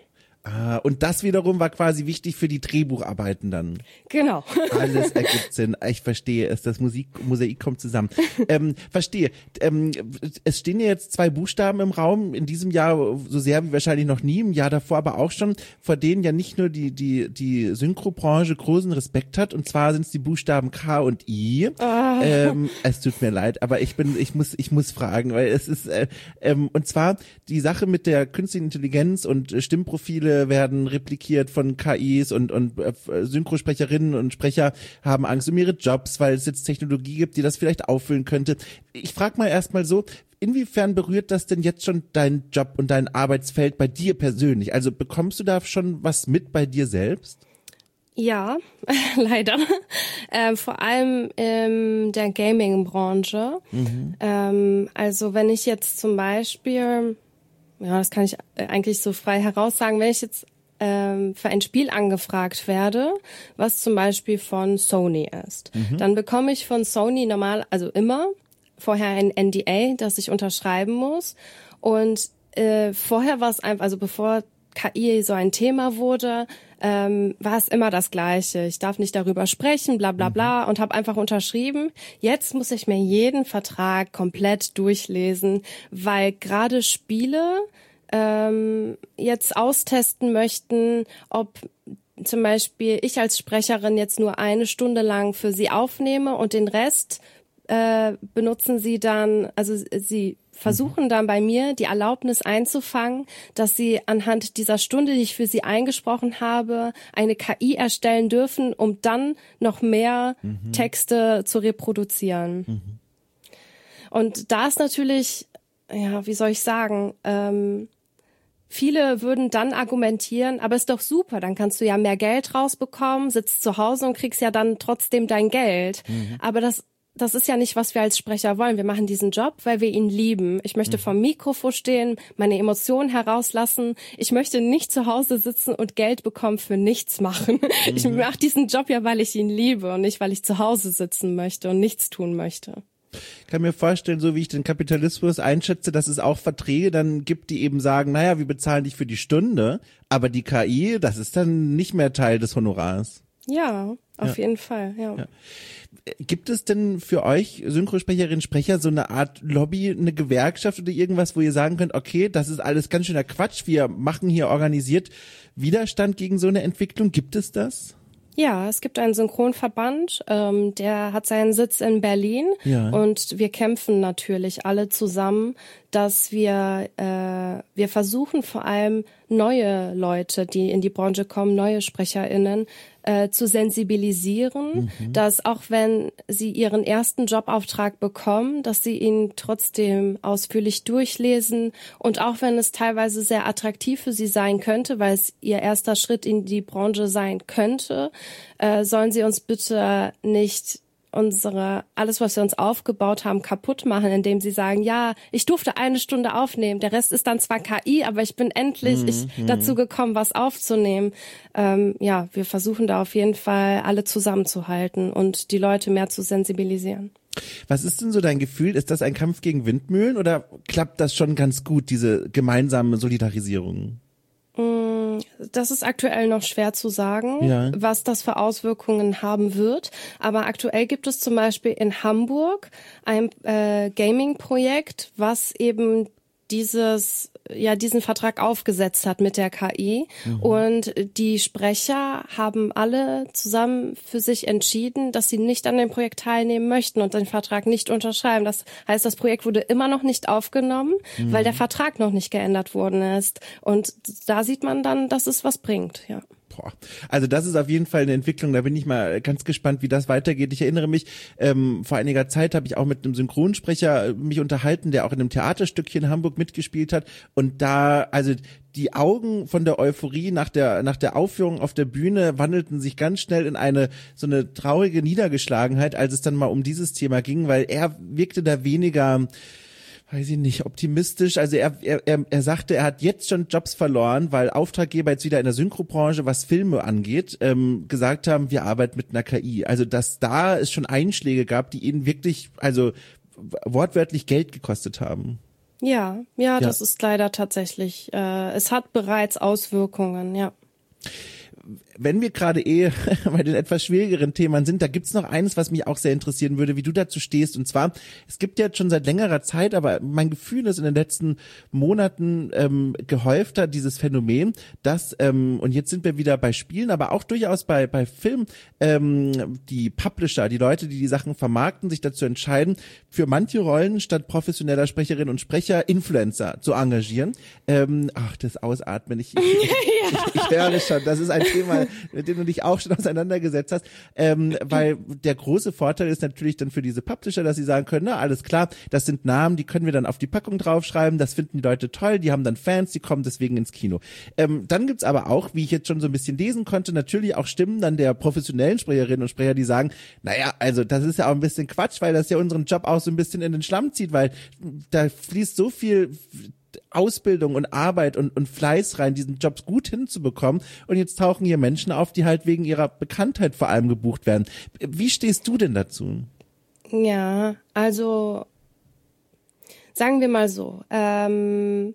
Ah, und das wiederum war quasi wichtig für die Drehbucharbeiten dann. Genau. Alles ergibt Sinn. Ich verstehe es. Das Musik, Mosaik kommt zusammen. ähm, verstehe. Ähm, es stehen ja jetzt zwei Buchstaben im Raum. In diesem Jahr so sehr wie wahrscheinlich noch nie. Im Jahr davor aber auch schon. Vor denen ja nicht nur die, die, die Synchrobranche großen Respekt hat. Und zwar sind es die Buchstaben K und I. Oh. Ähm, es tut mir leid, aber ich bin, ich muss, ich muss fragen, weil es ist, äh, ähm, und zwar die Sache mit der künstlichen Intelligenz und äh, Stimmprofile werden replikiert von K Is und und äh, Synchrosprecherinnen und Sprecher haben Angst um ihre Jobs, weil es jetzt Technologie gibt, die das vielleicht auffüllen könnte. Ich frage mal erstmal so, inwiefern berührt das denn jetzt schon deinen Job und dein Arbeitsfeld bei dir persönlich? Also bekommst du da schon was mit bei dir selbst? Ja, leider. Ähm, vor allem in der Gaming-Branche. Mhm. Ähm, also wenn ich jetzt zum Beispiel, ja, das kann ich eigentlich so frei heraussagen, wenn ich jetzt ähm, für ein Spiel angefragt werde, was zum Beispiel von Sony ist, mhm. dann bekomme ich von Sony normal, also immer, vorher ein N D A, das ich unterschreiben muss. Und äh, vorher war es einfach, also bevor K I so ein Thema wurde, ähm, war es immer das Gleiche. Ich darf nicht darüber sprechen, bla bla bla, und habe einfach unterschrieben. Jetzt muss ich mir jeden Vertrag komplett durchlesen, weil gerade Spiele ähm, jetzt austesten möchten, ob zum Beispiel ich als Sprecherin jetzt nur eine Stunde lang für sie aufnehme und den Rest äh, benutzen sie dann, also sie versuchen dann bei mir die Erlaubnis einzufangen, dass sie anhand dieser Stunde, die ich für sie eingesprochen habe, eine K I erstellen dürfen, um dann noch mehr mhm. Texte zu reproduzieren. Mhm. Und da ist natürlich, ja, wie soll ich sagen, ähm, viele würden dann argumentieren, aber ist doch super, dann kannst du ja mehr Geld rausbekommen, sitzt zu Hause und kriegst ja dann trotzdem dein Geld. Mhm. Aber das Das ist ja nicht, was wir als Sprecher wollen. Wir machen diesen Job, weil wir ihn lieben. Ich möchte vom Mikrofon stehen, meine Emotionen herauslassen. Ich möchte nicht zu Hause sitzen und Geld bekommen für nichts machen. Mhm. Ich mache diesen Job ja, weil ich ihn liebe und nicht, weil ich zu Hause sitzen möchte und nichts tun möchte. Ich kann mir vorstellen, so wie ich den Kapitalismus einschätze, dass es auch Verträge dann gibt, die eben sagen, naja, wir bezahlen dich für die Stunde, aber die K I, das ist dann nicht mehr Teil des Honorars. Ja, auf ja. jeden Fall, ja. ja. Gibt es denn für euch Synchrosprecherinnen, Sprecher so eine Art Lobby, eine Gewerkschaft oder irgendwas, wo ihr sagen könnt, okay, das ist alles ganz schöner Quatsch, wir machen hier organisiert Widerstand gegen so eine Entwicklung? Gibt es das? Ja, es gibt einen Synchronverband, ähm, der hat seinen Sitz in Berlin ja. und wir kämpfen natürlich alle zusammen, dass wir äh, wir versuchen vor allem neue Leute, die in die Branche kommen, neue SprecherInnen, äh, zu sensibilisieren, mhm. dass auch wenn sie ihren ersten Jobauftrag bekommen, dass sie ihn trotzdem ausführlich durchlesen und auch wenn es teilweise sehr attraktiv für sie sein könnte, weil es ihr erster Schritt in die Branche sein könnte, äh, sollen sie uns bitte nicht unsere, alles, was wir uns aufgebaut haben, kaputt machen, indem sie sagen, ja, ich durfte eine Stunde aufnehmen, der Rest ist dann zwar K I, aber ich bin endlich mhm, ich, mhm. dazu gekommen, was aufzunehmen. Ähm, ja, wir versuchen da auf jeden Fall alle zusammenzuhalten und die Leute mehr zu sensibilisieren. Was ist denn so dein Gefühl? Ist das ein Kampf gegen Windmühlen oder klappt das schon ganz gut, diese gemeinsame Solidarisierung? Das ist aktuell noch schwer zu sagen, ja. was das für Auswirkungen haben wird. Aber aktuell gibt es zum Beispiel in Hamburg ein äh, Gaming-Projekt, was eben dieses, ja, diesen Vertrag aufgesetzt hat mit der K I. Mhm. Und die Sprecher haben alle zusammen für sich entschieden, dass sie nicht an dem Projekt teilnehmen möchten und den Vertrag nicht unterschreiben. Das heißt, das Projekt wurde immer noch nicht aufgenommen, mhm. weil der Vertrag noch nicht geändert worden ist. Und da sieht man dann, dass es was bringt, ja. Also das ist auf jeden Fall eine Entwicklung, da bin ich mal ganz gespannt, wie das weitergeht. Ich erinnere mich, ähm, vor einiger Zeit habe ich auch mit einem Synchronsprecher mich unterhalten, der auch in einem Theaterstück hier in Hamburg mitgespielt hat und da, also die Augen von der Euphorie nach der nach der Aufführung auf der Bühne wandelten sich ganz schnell in eine so eine traurige Niedergeschlagenheit, als es dann mal um dieses Thema ging, weil er wirkte da weniger, weiß ich nicht, optimistisch. Also er, er, er, er sagte, er hat jetzt schon Jobs verloren, weil Auftraggeber jetzt wieder in der Synchrobranche, was Filme angeht, ähm, gesagt haben, wir arbeiten mit einer K I. Also dass da es schon Einschläge gab, die ihn wirklich, also wortwörtlich Geld gekostet haben. Ja, ja, ja, das ist leider tatsächlich, äh, es hat bereits Auswirkungen, ja. Wenn wir gerade eh bei den etwas schwierigeren Themen sind, da gibt's noch eines, was mich auch sehr interessieren würde, wie du dazu stehst. Und zwar, es gibt ja jetzt schon seit längerer Zeit, aber mein Gefühl ist in den letzten Monaten ähm, gehäufter dieses Phänomen, dass, ähm, und jetzt sind wir wieder bei Spielen, aber auch durchaus bei bei Film, ähm, die Publisher, die Leute, die die Sachen vermarkten, sich dazu entscheiden, für manche Rollen statt professioneller Sprecherinnen und Sprecher Influencer zu engagieren. Ähm, ach, das Ausatmen, ich, ich, ich, ich, ich höre schon, das ist ein Thema, mit dem du dich auch schon auseinandergesetzt hast, ähm, weil der große Vorteil ist natürlich dann für diese Publisher, dass sie sagen können, na alles klar, das sind Namen, die können wir dann auf die Packung draufschreiben, das finden die Leute toll, die haben dann Fans, die kommen deswegen ins Kino. Ähm, dann gibt's aber auch, wie ich jetzt schon so ein bisschen lesen konnte, natürlich auch Stimmen dann der professionellen Sprecherinnen und Sprecher, die sagen, naja, also das ist ja auch ein bisschen Quatsch, weil das ja unseren Job auch so ein bisschen in den Schlamm zieht, weil da fließt so viel Ausbildung und Arbeit und, und Fleiß rein, diesen Jobs gut hinzubekommen. Und jetzt tauchen hier Menschen auf, die halt wegen ihrer Bekanntheit vor allem gebucht werden. Wie stehst du denn dazu? Ja, also sagen wir mal so, ähm,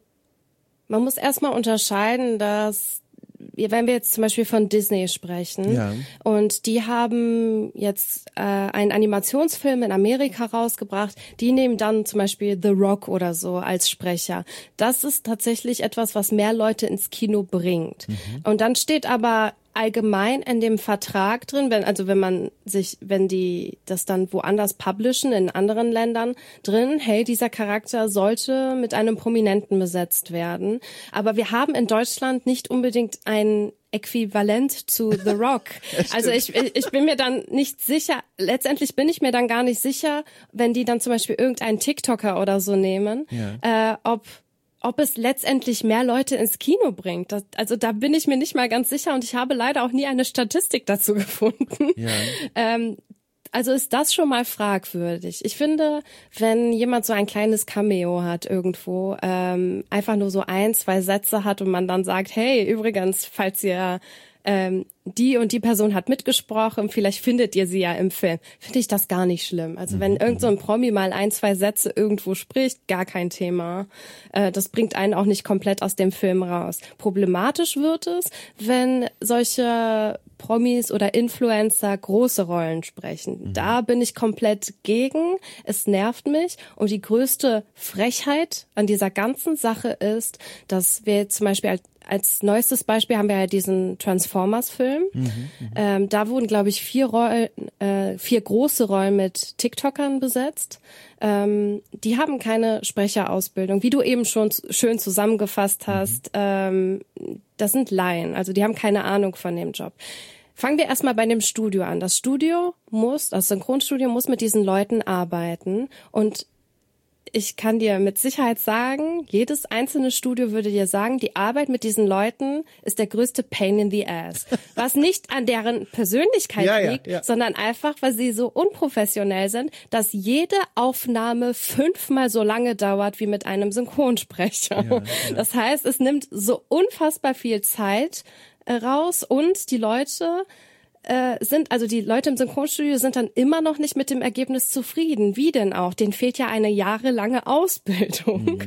man muss erstmal unterscheiden, dass wenn wir jetzt zum Beispiel von Disney sprechen, ja. und die haben jetzt äh, einen Animationsfilm in Amerika rausgebracht, die nehmen dann zum Beispiel The Rock oder so als Sprecher. Das ist tatsächlich etwas, was mehr Leute ins Kino bringt. Mhm. Und dann steht aber allgemein in dem Vertrag drin, wenn, also wenn man sich, wenn die das dann woanders publishen, in anderen Ländern drin, hey, dieser Charakter sollte mit einem Prominenten besetzt werden. Aber wir haben in Deutschland nicht unbedingt ein Äquivalent zu The Rock. Also ich, ich bin mir dann nicht sicher, letztendlich bin ich mir dann gar nicht sicher, wenn die dann zum Beispiel irgendeinen TikToker oder so nehmen, ja. äh, ob ob es letztendlich mehr Leute ins Kino bringt. Das, also da bin ich mir nicht mal ganz sicher und ich habe leider auch nie eine Statistik dazu gefunden. Ja. Ähm, also ist das schon mal fragwürdig. Ich finde, wenn jemand so ein kleines Cameo hat irgendwo, ähm, einfach nur so ein, zwei Sätze hat und man dann sagt, hey, übrigens, falls ihr ähm, die und die Person hat mitgesprochen, vielleicht findet ihr sie ja im Film. Finde ich das gar nicht schlimm. Also wenn irgend so ein Promi mal ein, zwei Sätze irgendwo spricht, gar kein Thema. Äh, das bringt einen auch nicht komplett aus dem Film raus. Problematisch wird es, wenn solche Promis oder Influencer große Rollen sprechen. Mhm. Da bin ich komplett gegen. Es nervt mich. Und die größte Frechheit an dieser ganzen Sache ist, dass wir zum Beispiel als Als neuestes Beispiel haben wir ja diesen Transformers-Film. Mhm, ähm, da wurden, glaube ich, vier Rollen, äh, vier große Rollen mit TikTokern besetzt. Ähm, die haben keine Sprecherausbildung, wie du eben schon schön zusammengefasst hast. Mhm. Ähm, das sind Laien, also die haben keine Ahnung von dem Job. Fangen wir erstmal bei dem Studio an. Das Studio muss, das Synchronstudio muss mit diesen Leuten arbeiten und ich kann dir mit Sicherheit sagen, jedes einzelne Studio würde dir sagen, die Arbeit mit diesen Leuten ist der größte Pain in the Ass. Was nicht an deren Persönlichkeit ja, liegt, ja, ja. sondern einfach, weil sie so unprofessionell sind, dass jede Aufnahme fünfmal so lange dauert wie mit einem Synchronsprecher. Ja, ja. Das heißt, es nimmt so unfassbar viel Zeit äh, raus und die Leute Äh, sind, also die Leute im Synchronstudio sind dann immer noch nicht mit dem Ergebnis zufrieden. Wie denn auch? Denen fehlt ja eine jahrelange Ausbildung. Mhm.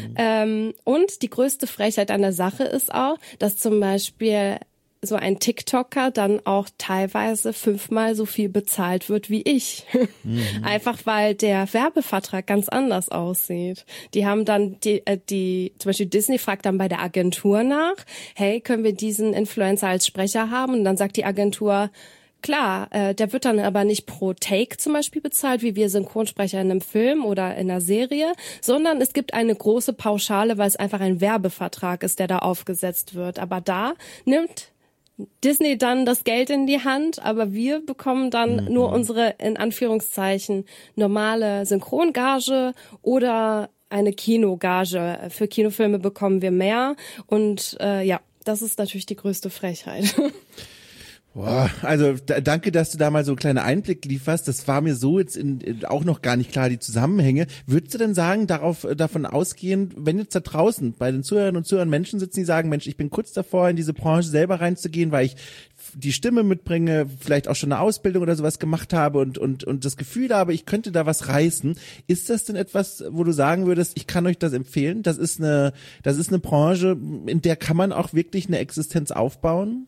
Ähm, und die größte Frechheit an der Sache ist auch, dass zum Beispiel so ein TikToker dann auch teilweise fünfmal so viel bezahlt wird wie ich. Mhm. Einfach weil der Werbevertrag ganz anders aussieht. Die haben dann, die, äh, die, zum Beispiel Disney fragt dann bei der Agentur nach, hey, können wir diesen Influencer als Sprecher haben? Und dann sagt die Agentur, klar, äh, der wird dann aber nicht pro Take zum Beispiel bezahlt, wie wir Synchronsprecher in einem Film oder in einer Serie, sondern es gibt eine große Pauschale, weil es einfach ein Werbevertrag ist, der da aufgesetzt wird. Aber da nimmt Disney dann das Geld in die Hand, aber wir bekommen dann mhm. nur unsere, in Anführungszeichen, normale Synchrongage oder eine Kinogage. Für Kinofilme bekommen wir mehr und äh, ja, das ist natürlich die größte Frechheit. Boah, also da, danke, dass du da mal so einen kleinen Einblick lieferst. Das war mir so jetzt in, in, auch noch gar nicht klar, die Zusammenhänge. Würdest du denn sagen, darauf davon ausgehend, wenn jetzt da draußen bei den Zuhörerinnen und Zuhörern Menschen sitzen, die sagen, Mensch, ich bin kurz davor, in diese Branche selber reinzugehen, weil ich die Stimme mitbringe, vielleicht auch schon eine Ausbildung oder sowas gemacht habe und und und das Gefühl habe, ich könnte da was reißen. Ist das denn etwas, wo du sagen würdest, ich kann euch das empfehlen? Das ist eine, das ist eine Branche, in der kann man auch wirklich eine Existenz aufbauen?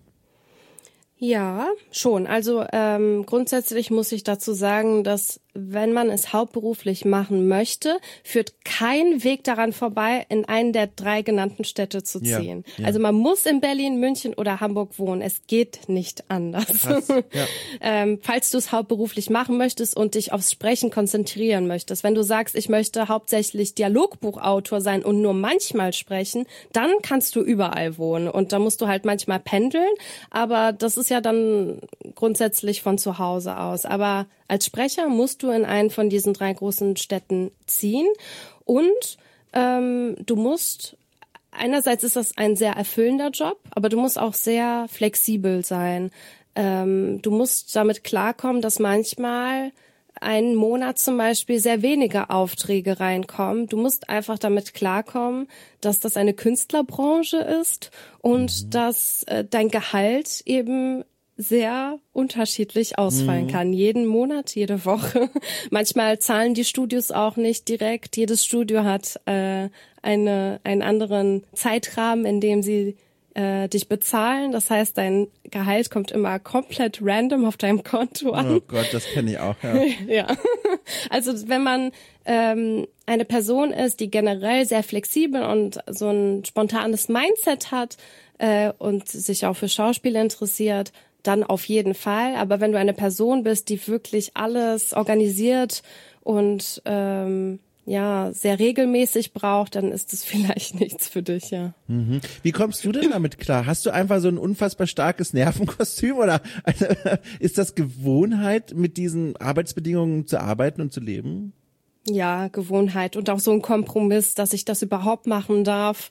Ja, schon. Also ähm, grundsätzlich muss ich dazu sagen, dass wenn man es hauptberuflich machen möchte, führt kein Weg daran vorbei, in einen der drei genannten Städte zu ziehen. Ja, ja. Also man muss in Berlin, München oder Hamburg wohnen. Es geht nicht anders. Krass, ja. ähm, falls du es hauptberuflich machen möchtest und dich aufs Sprechen konzentrieren möchtest, wenn du sagst, ich möchte hauptsächlich Dialogbuchautor sein und nur manchmal sprechen, dann kannst du überall wohnen. Und da musst du halt manchmal pendeln, aber das ist ja dann grundsätzlich von zu Hause aus. Aber als Sprecher musst du in einen von diesen drei großen Städten ziehen und ähm, du musst, einerseits ist das ein sehr erfüllender Job, aber du musst auch sehr flexibel sein. Ähm, du musst damit klarkommen, dass manchmal einen Monat zum Beispiel sehr wenige Aufträge reinkommen. Du musst einfach damit klarkommen, dass das eine Künstlerbranche ist und mhm. dass äh, dein Gehalt eben sehr unterschiedlich ausfallen mhm. kann. Jeden Monat, jede Woche. Manchmal zahlen die Studios auch nicht direkt. Jedes Studio hat äh, eine einen anderen Zeitrahmen, in dem sie äh, dich bezahlen. Das heißt, dein Gehalt kommt immer komplett random auf deinem Konto an. Oh Gott, das kenne ich auch, ja. Ja. Also wenn man ähm, eine Person ist, die generell sehr flexibel und so ein spontanes Mindset hat äh, und sich auch für Schauspiel interessiert, dann auf jeden Fall. Aber wenn du eine Person bist, die wirklich alles organisiert und ähm, ja sehr regelmäßig braucht, dann ist das vielleicht nichts für dich, ja. Mhm. Wie kommst du denn damit klar? Hast du einfach so ein unfassbar starkes Nervenkostüm oder also, ist das Gewohnheit, mit diesen Arbeitsbedingungen zu arbeiten und zu leben? Ja, Gewohnheit und auch so ein Kompromiss, dass ich das überhaupt machen darf.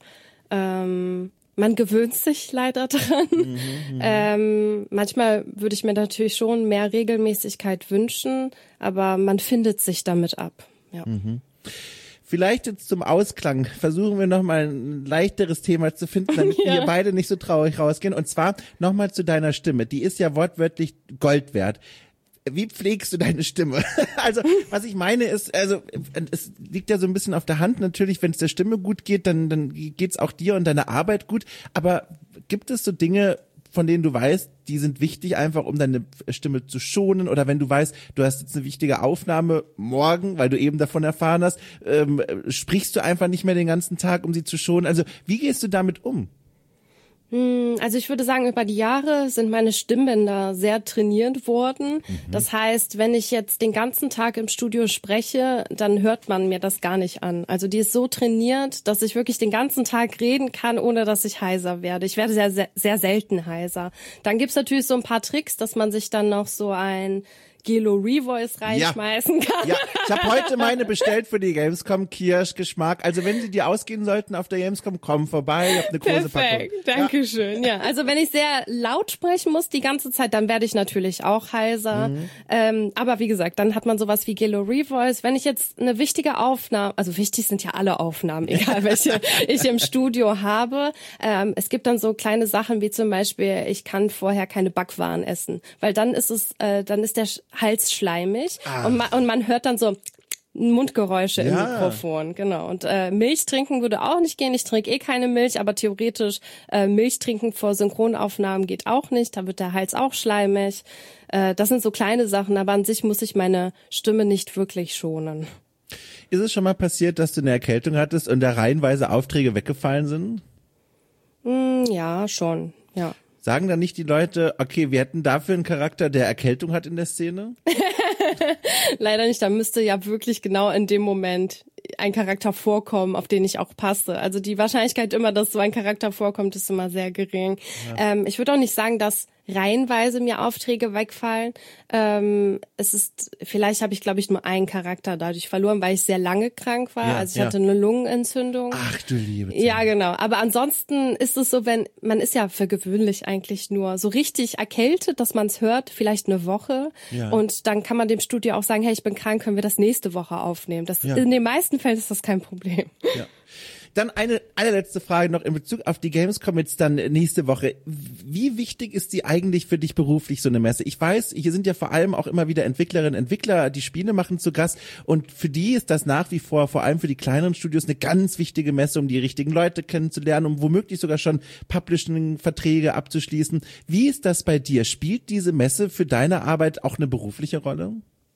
Ähm, Man gewöhnt sich leider dran. Mhm, ähm, manchmal würde ich mir natürlich schon mehr Regelmäßigkeit wünschen, aber man findet sich damit ab. Ja. Mhm. Vielleicht jetzt zum Ausklang versuchen wir nochmal ein leichteres Thema zu finden, damit ja. wir beide nicht so traurig rausgehen. Und zwar nochmal zu deiner Stimme. Die ist ja wortwörtlich Gold wert. Wie pflegst du deine Stimme? Also, was ich meine ist, also, es liegt ja so ein bisschen auf der Hand. Natürlich, wenn es der Stimme gut geht, dann, dann geht's auch dir und deiner Arbeit gut. Aber gibt es so Dinge, von denen du weißt, die sind wichtig einfach, um deine Stimme zu schonen? Oder wenn du weißt, du hast jetzt eine wichtige Aufnahme morgen, weil du eben davon erfahren hast, ähm, sprichst du einfach nicht mehr den ganzen Tag, um sie zu schonen? Also, wie gehst du damit um? Also ich würde sagen, über die Jahre sind meine Stimmbänder sehr trainiert worden. Mhm. Das heißt, wenn ich jetzt den ganzen Tag im Studio spreche, dann hört man mir das gar nicht an. Also die ist so trainiert, dass ich wirklich den ganzen Tag reden kann, ohne dass ich heiser werde. Ich werde sehr, sehr, sehr selten heiser. Dann gibt's natürlich so ein paar Tricks, dass man sich dann noch so ein Gelo Revoice reinschmeißen ja. kann. Ja, ich habe heute meine bestellt für die Gamescom, Kirschgeschmack. Also wenn sie dir ausgehen sollten auf der Gamescom, komm vorbei, ich habe eine große Perfekt, Packung. Dankeschön. Ja. ja, also wenn ich sehr laut sprechen muss die ganze Zeit, dann werde ich natürlich auch heiser. Mhm. Ähm, aber wie gesagt, dann hat man sowas wie Gelo Revoice. Wenn ich jetzt eine wichtige Aufnahme, also wichtig sind ja alle Aufnahmen, egal welche ich im Studio habe. Ähm, es gibt dann so kleine Sachen wie zum Beispiel, ich kann vorher keine Backwaren essen, weil dann ist es, äh, dann ist der Hals schleimig und man, und man hört dann so Mundgeräusche ja. im Mikrofon, genau. Und äh, Milch trinken würde auch nicht gehen. Ich trinke eh keine Milch, aber theoretisch äh, Milch trinken vor Synchronaufnahmen geht auch nicht. Da wird der Hals auch schleimig. Äh, das sind so kleine Sachen, aber an sich muss ich meine Stimme nicht wirklich schonen. Ist es schon mal passiert, dass du eine Erkältung hattest und da reihenweise Aufträge weggefallen sind? Mm, ja, schon, ja. Sagen dann nicht die Leute, okay, wir hätten dafür einen Charakter, der Erkältung hat in der Szene? Leider nicht, da müsste ja wirklich genau in dem Moment ein Charakter vorkommen, auf den ich auch passe. Also die Wahrscheinlichkeit immer, dass so ein Charakter vorkommt, ist immer sehr gering. Ja. Ähm, ich würde auch nicht sagen, dass reihenweise mir Aufträge wegfallen. Ähm, es ist, vielleicht habe ich, glaube ich, nur einen Charakter dadurch verloren, weil ich sehr lange krank war. Ja, also ich ja. hatte eine Lungenentzündung. Ach du liebe Zeit. Ja, genau. Aber ansonsten ist es so, wenn, man ist ja für gewöhnlich eigentlich nur so richtig erkältet, dass man es hört, vielleicht eine Woche. Ja. Und dann kann man dem Studio auch sagen, hey, ich bin krank, können wir das nächste Woche aufnehmen. Das, Ja. in den meisten Fällen ist das kein Problem. Ja. Dann eine allerletzte Frage noch in Bezug auf die Gamescom jetzt dann nächste Woche. Wie wichtig ist die eigentlich für dich beruflich, so eine Messe? Ich weiß, hier sind ja vor allem auch immer wieder Entwicklerinnen, Entwickler, die Spiele machen, zu Gast. Und für die ist das nach wie vor, vor allem für die kleineren Studios, eine ganz wichtige Messe, um die richtigen Leute kennenzulernen, um womöglich sogar schon Publishing-Verträge abzuschließen. Wie ist das bei dir? Spielt diese Messe für deine Arbeit auch eine berufliche Rolle?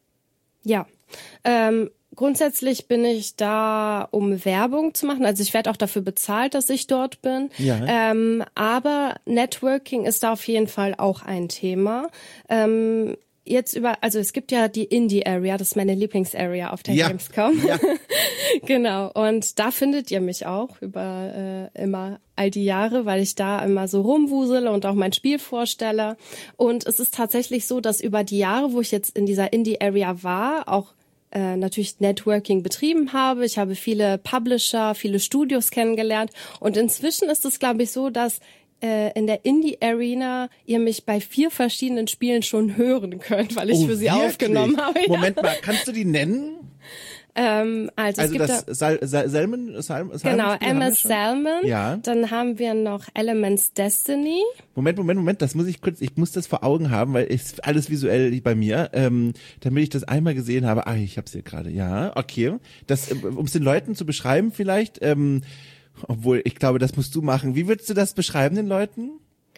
Ja, ähm, grundsätzlich bin ich da, um Werbung zu machen. Also ich werde auch dafür bezahlt, dass ich dort bin. Ja. Ähm, aber Networking ist da auf jeden Fall auch ein Thema. Ähm, jetzt über, also es gibt ja die Indie-Area, das ist meine Lieblings-Area auf der Ja. Gamescom. Ja. Genau, und da findet ihr mich auch über äh, immer all die Jahre, weil ich da immer so rumwusele und auch mein Spiel vorstelle. Und es ist tatsächlich so, dass über die Jahre, wo ich jetzt in dieser Indie-Area war, auch äh, natürlich Networking betrieben habe. Ich habe viele Publisher, viele Studios kennengelernt. Und inzwischen ist es, glaube ich, so, dass äh, in der Indie-Arena ihr mich bei vier verschiedenen Spielen schon hören könnt, weil ich Oh, für sie wirklich? aufgenommen habe. Ja. Moment mal, kannst du die nennen? Ähm, also, Also es gibt das da, Sal Sal Salmon, Salmon, Salmon genau, Spiel haben M wir S schon? Salmon. Ja. Dann haben wir noch Elements Destiny. Moment, Moment, Moment, das muss ich kurz, ich muss das vor Augen haben, weil ist alles visuell bei mir, ähm, damit ich das einmal gesehen habe. Ah, ich hab's hier gerade, ja, okay. Das, um es den Leuten zu beschreiben vielleicht, ähm, obwohl, ich glaube, das musst du machen. Wie würdest du das beschreiben den Leuten?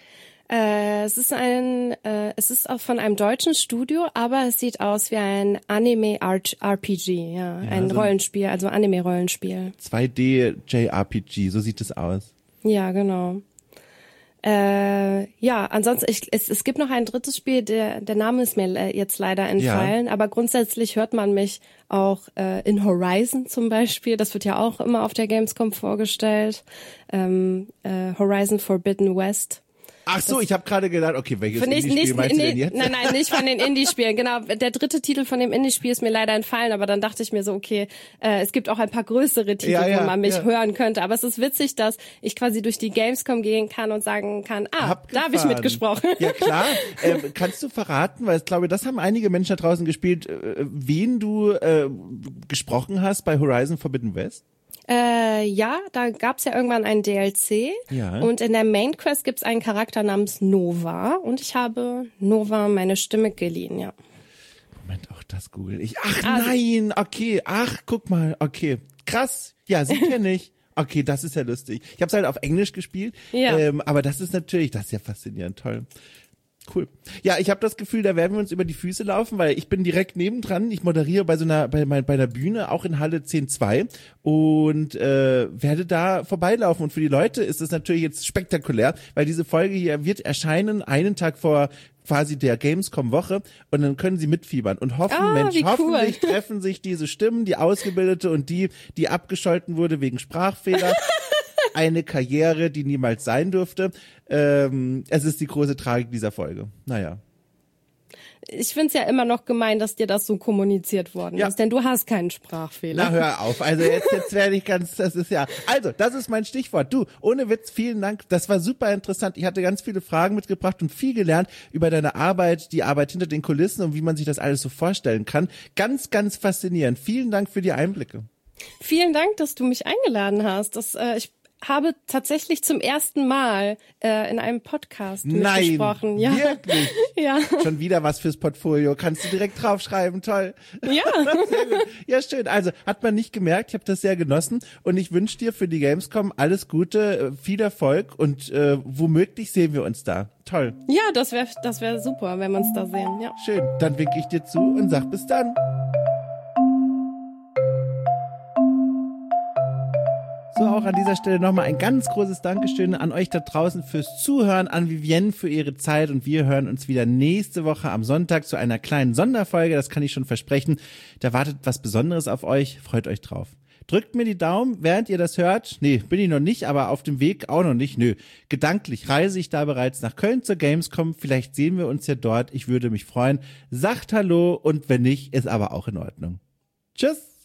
Äh, es ist ein, äh, es ist auch von einem deutschen Studio, aber es sieht aus wie ein Anime-R P G, ja, Ja, ein so ein- Rollenspiel, also Anime-Rollenspiel. zwei D J R P G, so sieht es aus. Ja, genau. Äh, ja, ansonsten, ich, es, es gibt noch ein drittes Spiel, der, der Name ist mir le- jetzt leider entfallen, aber grundsätzlich hört man mich auch äh, in Horizon zum Beispiel, das wird ja auch immer auf der Gamescom vorgestellt, ähm, äh, Horizon Forbidden West. Ach so, ich habe gerade gedacht, okay, welches Von nicht, Indie-Spiel nicht, meinst du nee, denn jetzt? nein, nein, nicht von den Indie-Spielen. Genau, der dritte Titel von dem Indie-Spiel ist mir leider entfallen, aber dann dachte ich mir so, okay, äh, es gibt auch ein paar größere Titel, Ja, ja, wo man mich ja. hören könnte. Aber es ist witzig, dass ich quasi durch die Gamescom gehen kann und sagen kann, ah, da habe ich Abgefahren. mitgesprochen. Ja klar. ähm, kannst du verraten, weil ich glaube, das haben einige Menschen da draußen gespielt, äh, wen du äh, gesprochen hast bei Horizon Forbidden West? Äh, ja, da gab's ja irgendwann ein D L C. Ja. Und in der Main Quest gibt's einen Charakter namens Nova. Und ich habe Nova meine Stimme geliehen, ja. Moment, auch das google ich. Ach Ah, nein, okay, ach, guck mal, okay. Krass, ja, sie kenne ich. Okay, das ist ja lustig. Ich habe es halt auf Englisch gespielt, Ja. ähm, aber das ist natürlich, das ist ja faszinierend, toll. Cool. Ja, ich habe das Gefühl, da werden wir uns über die Füße laufen, weil ich bin direkt nebendran. Ich moderiere bei so einer bei, bei bei einer Bühne auch in Halle zehn zwei und äh, werde da vorbeilaufen. Und für die Leute ist das natürlich jetzt spektakulär, weil diese Folge hier wird erscheinen einen Tag vor quasi der Gamescom-Woche und dann können sie mitfiebern und hoffen, Ah, Mensch, wie cool. hoffentlich treffen sich diese Stimmen, die ausgebildete und die, die abgescholten wurde wegen Sprachfehler. Eine Karriere, die niemals sein durfte. Ähm, es ist die große Tragik dieser Folge. Naja. Ich find's ja immer noch gemein, dass dir das so kommuniziert worden Ja. ist, denn du hast keinen Sprachfehler. Na, hör auf. Also jetzt, jetzt werde ich ganz, das ist ja. Also, das ist mein Stichwort. Du, ohne Witz, vielen Dank. Das war super interessant. Ich hatte ganz viele Fragen mitgebracht und viel gelernt über deine Arbeit, die Arbeit hinter den Kulissen und wie man sich das alles so vorstellen kann. Ganz, ganz faszinierend. Vielen Dank für die Einblicke. Vielen Dank, dass du mich eingeladen hast. Das, äh, ich habe tatsächlich zum ersten Mal äh, in einem Podcast Nein, mitgesprochen. Ja. wirklich? Ja. Schon wieder was fürs Portfolio. Kannst du direkt draufschreiben. Toll. Ja. Sehr gut. Ja, schön. Also, hat man nicht gemerkt. Ich habe das sehr genossen. Und ich wünsche dir für die Gamescom alles Gute, äh, viel Erfolg und äh, womöglich sehen wir uns da. Toll. Ja, das wäre das wär super, wenn wir uns da sehen. Ja. Schön. Dann winke ich dir zu und sag bis dann. So, auch an dieser Stelle nochmal ein ganz großes Dankeschön an euch da draußen fürs Zuhören, an Vivienne für ihre Zeit und wir hören uns wieder nächste Woche am Sonntag zu einer kleinen Sonderfolge, das kann ich schon versprechen. Da wartet was Besonderes auf euch, freut euch drauf. Drückt mir die Daumen, während ihr das hört. Nee, bin ich noch nicht, aber auf dem Weg auch noch nicht. Nö, gedanklich reise ich da bereits nach Köln zur Gamescom. Vielleicht sehen wir uns ja dort. Ich würde mich freuen. Sagt Hallo und wenn nicht, ist aber auch in Ordnung. Tschüss.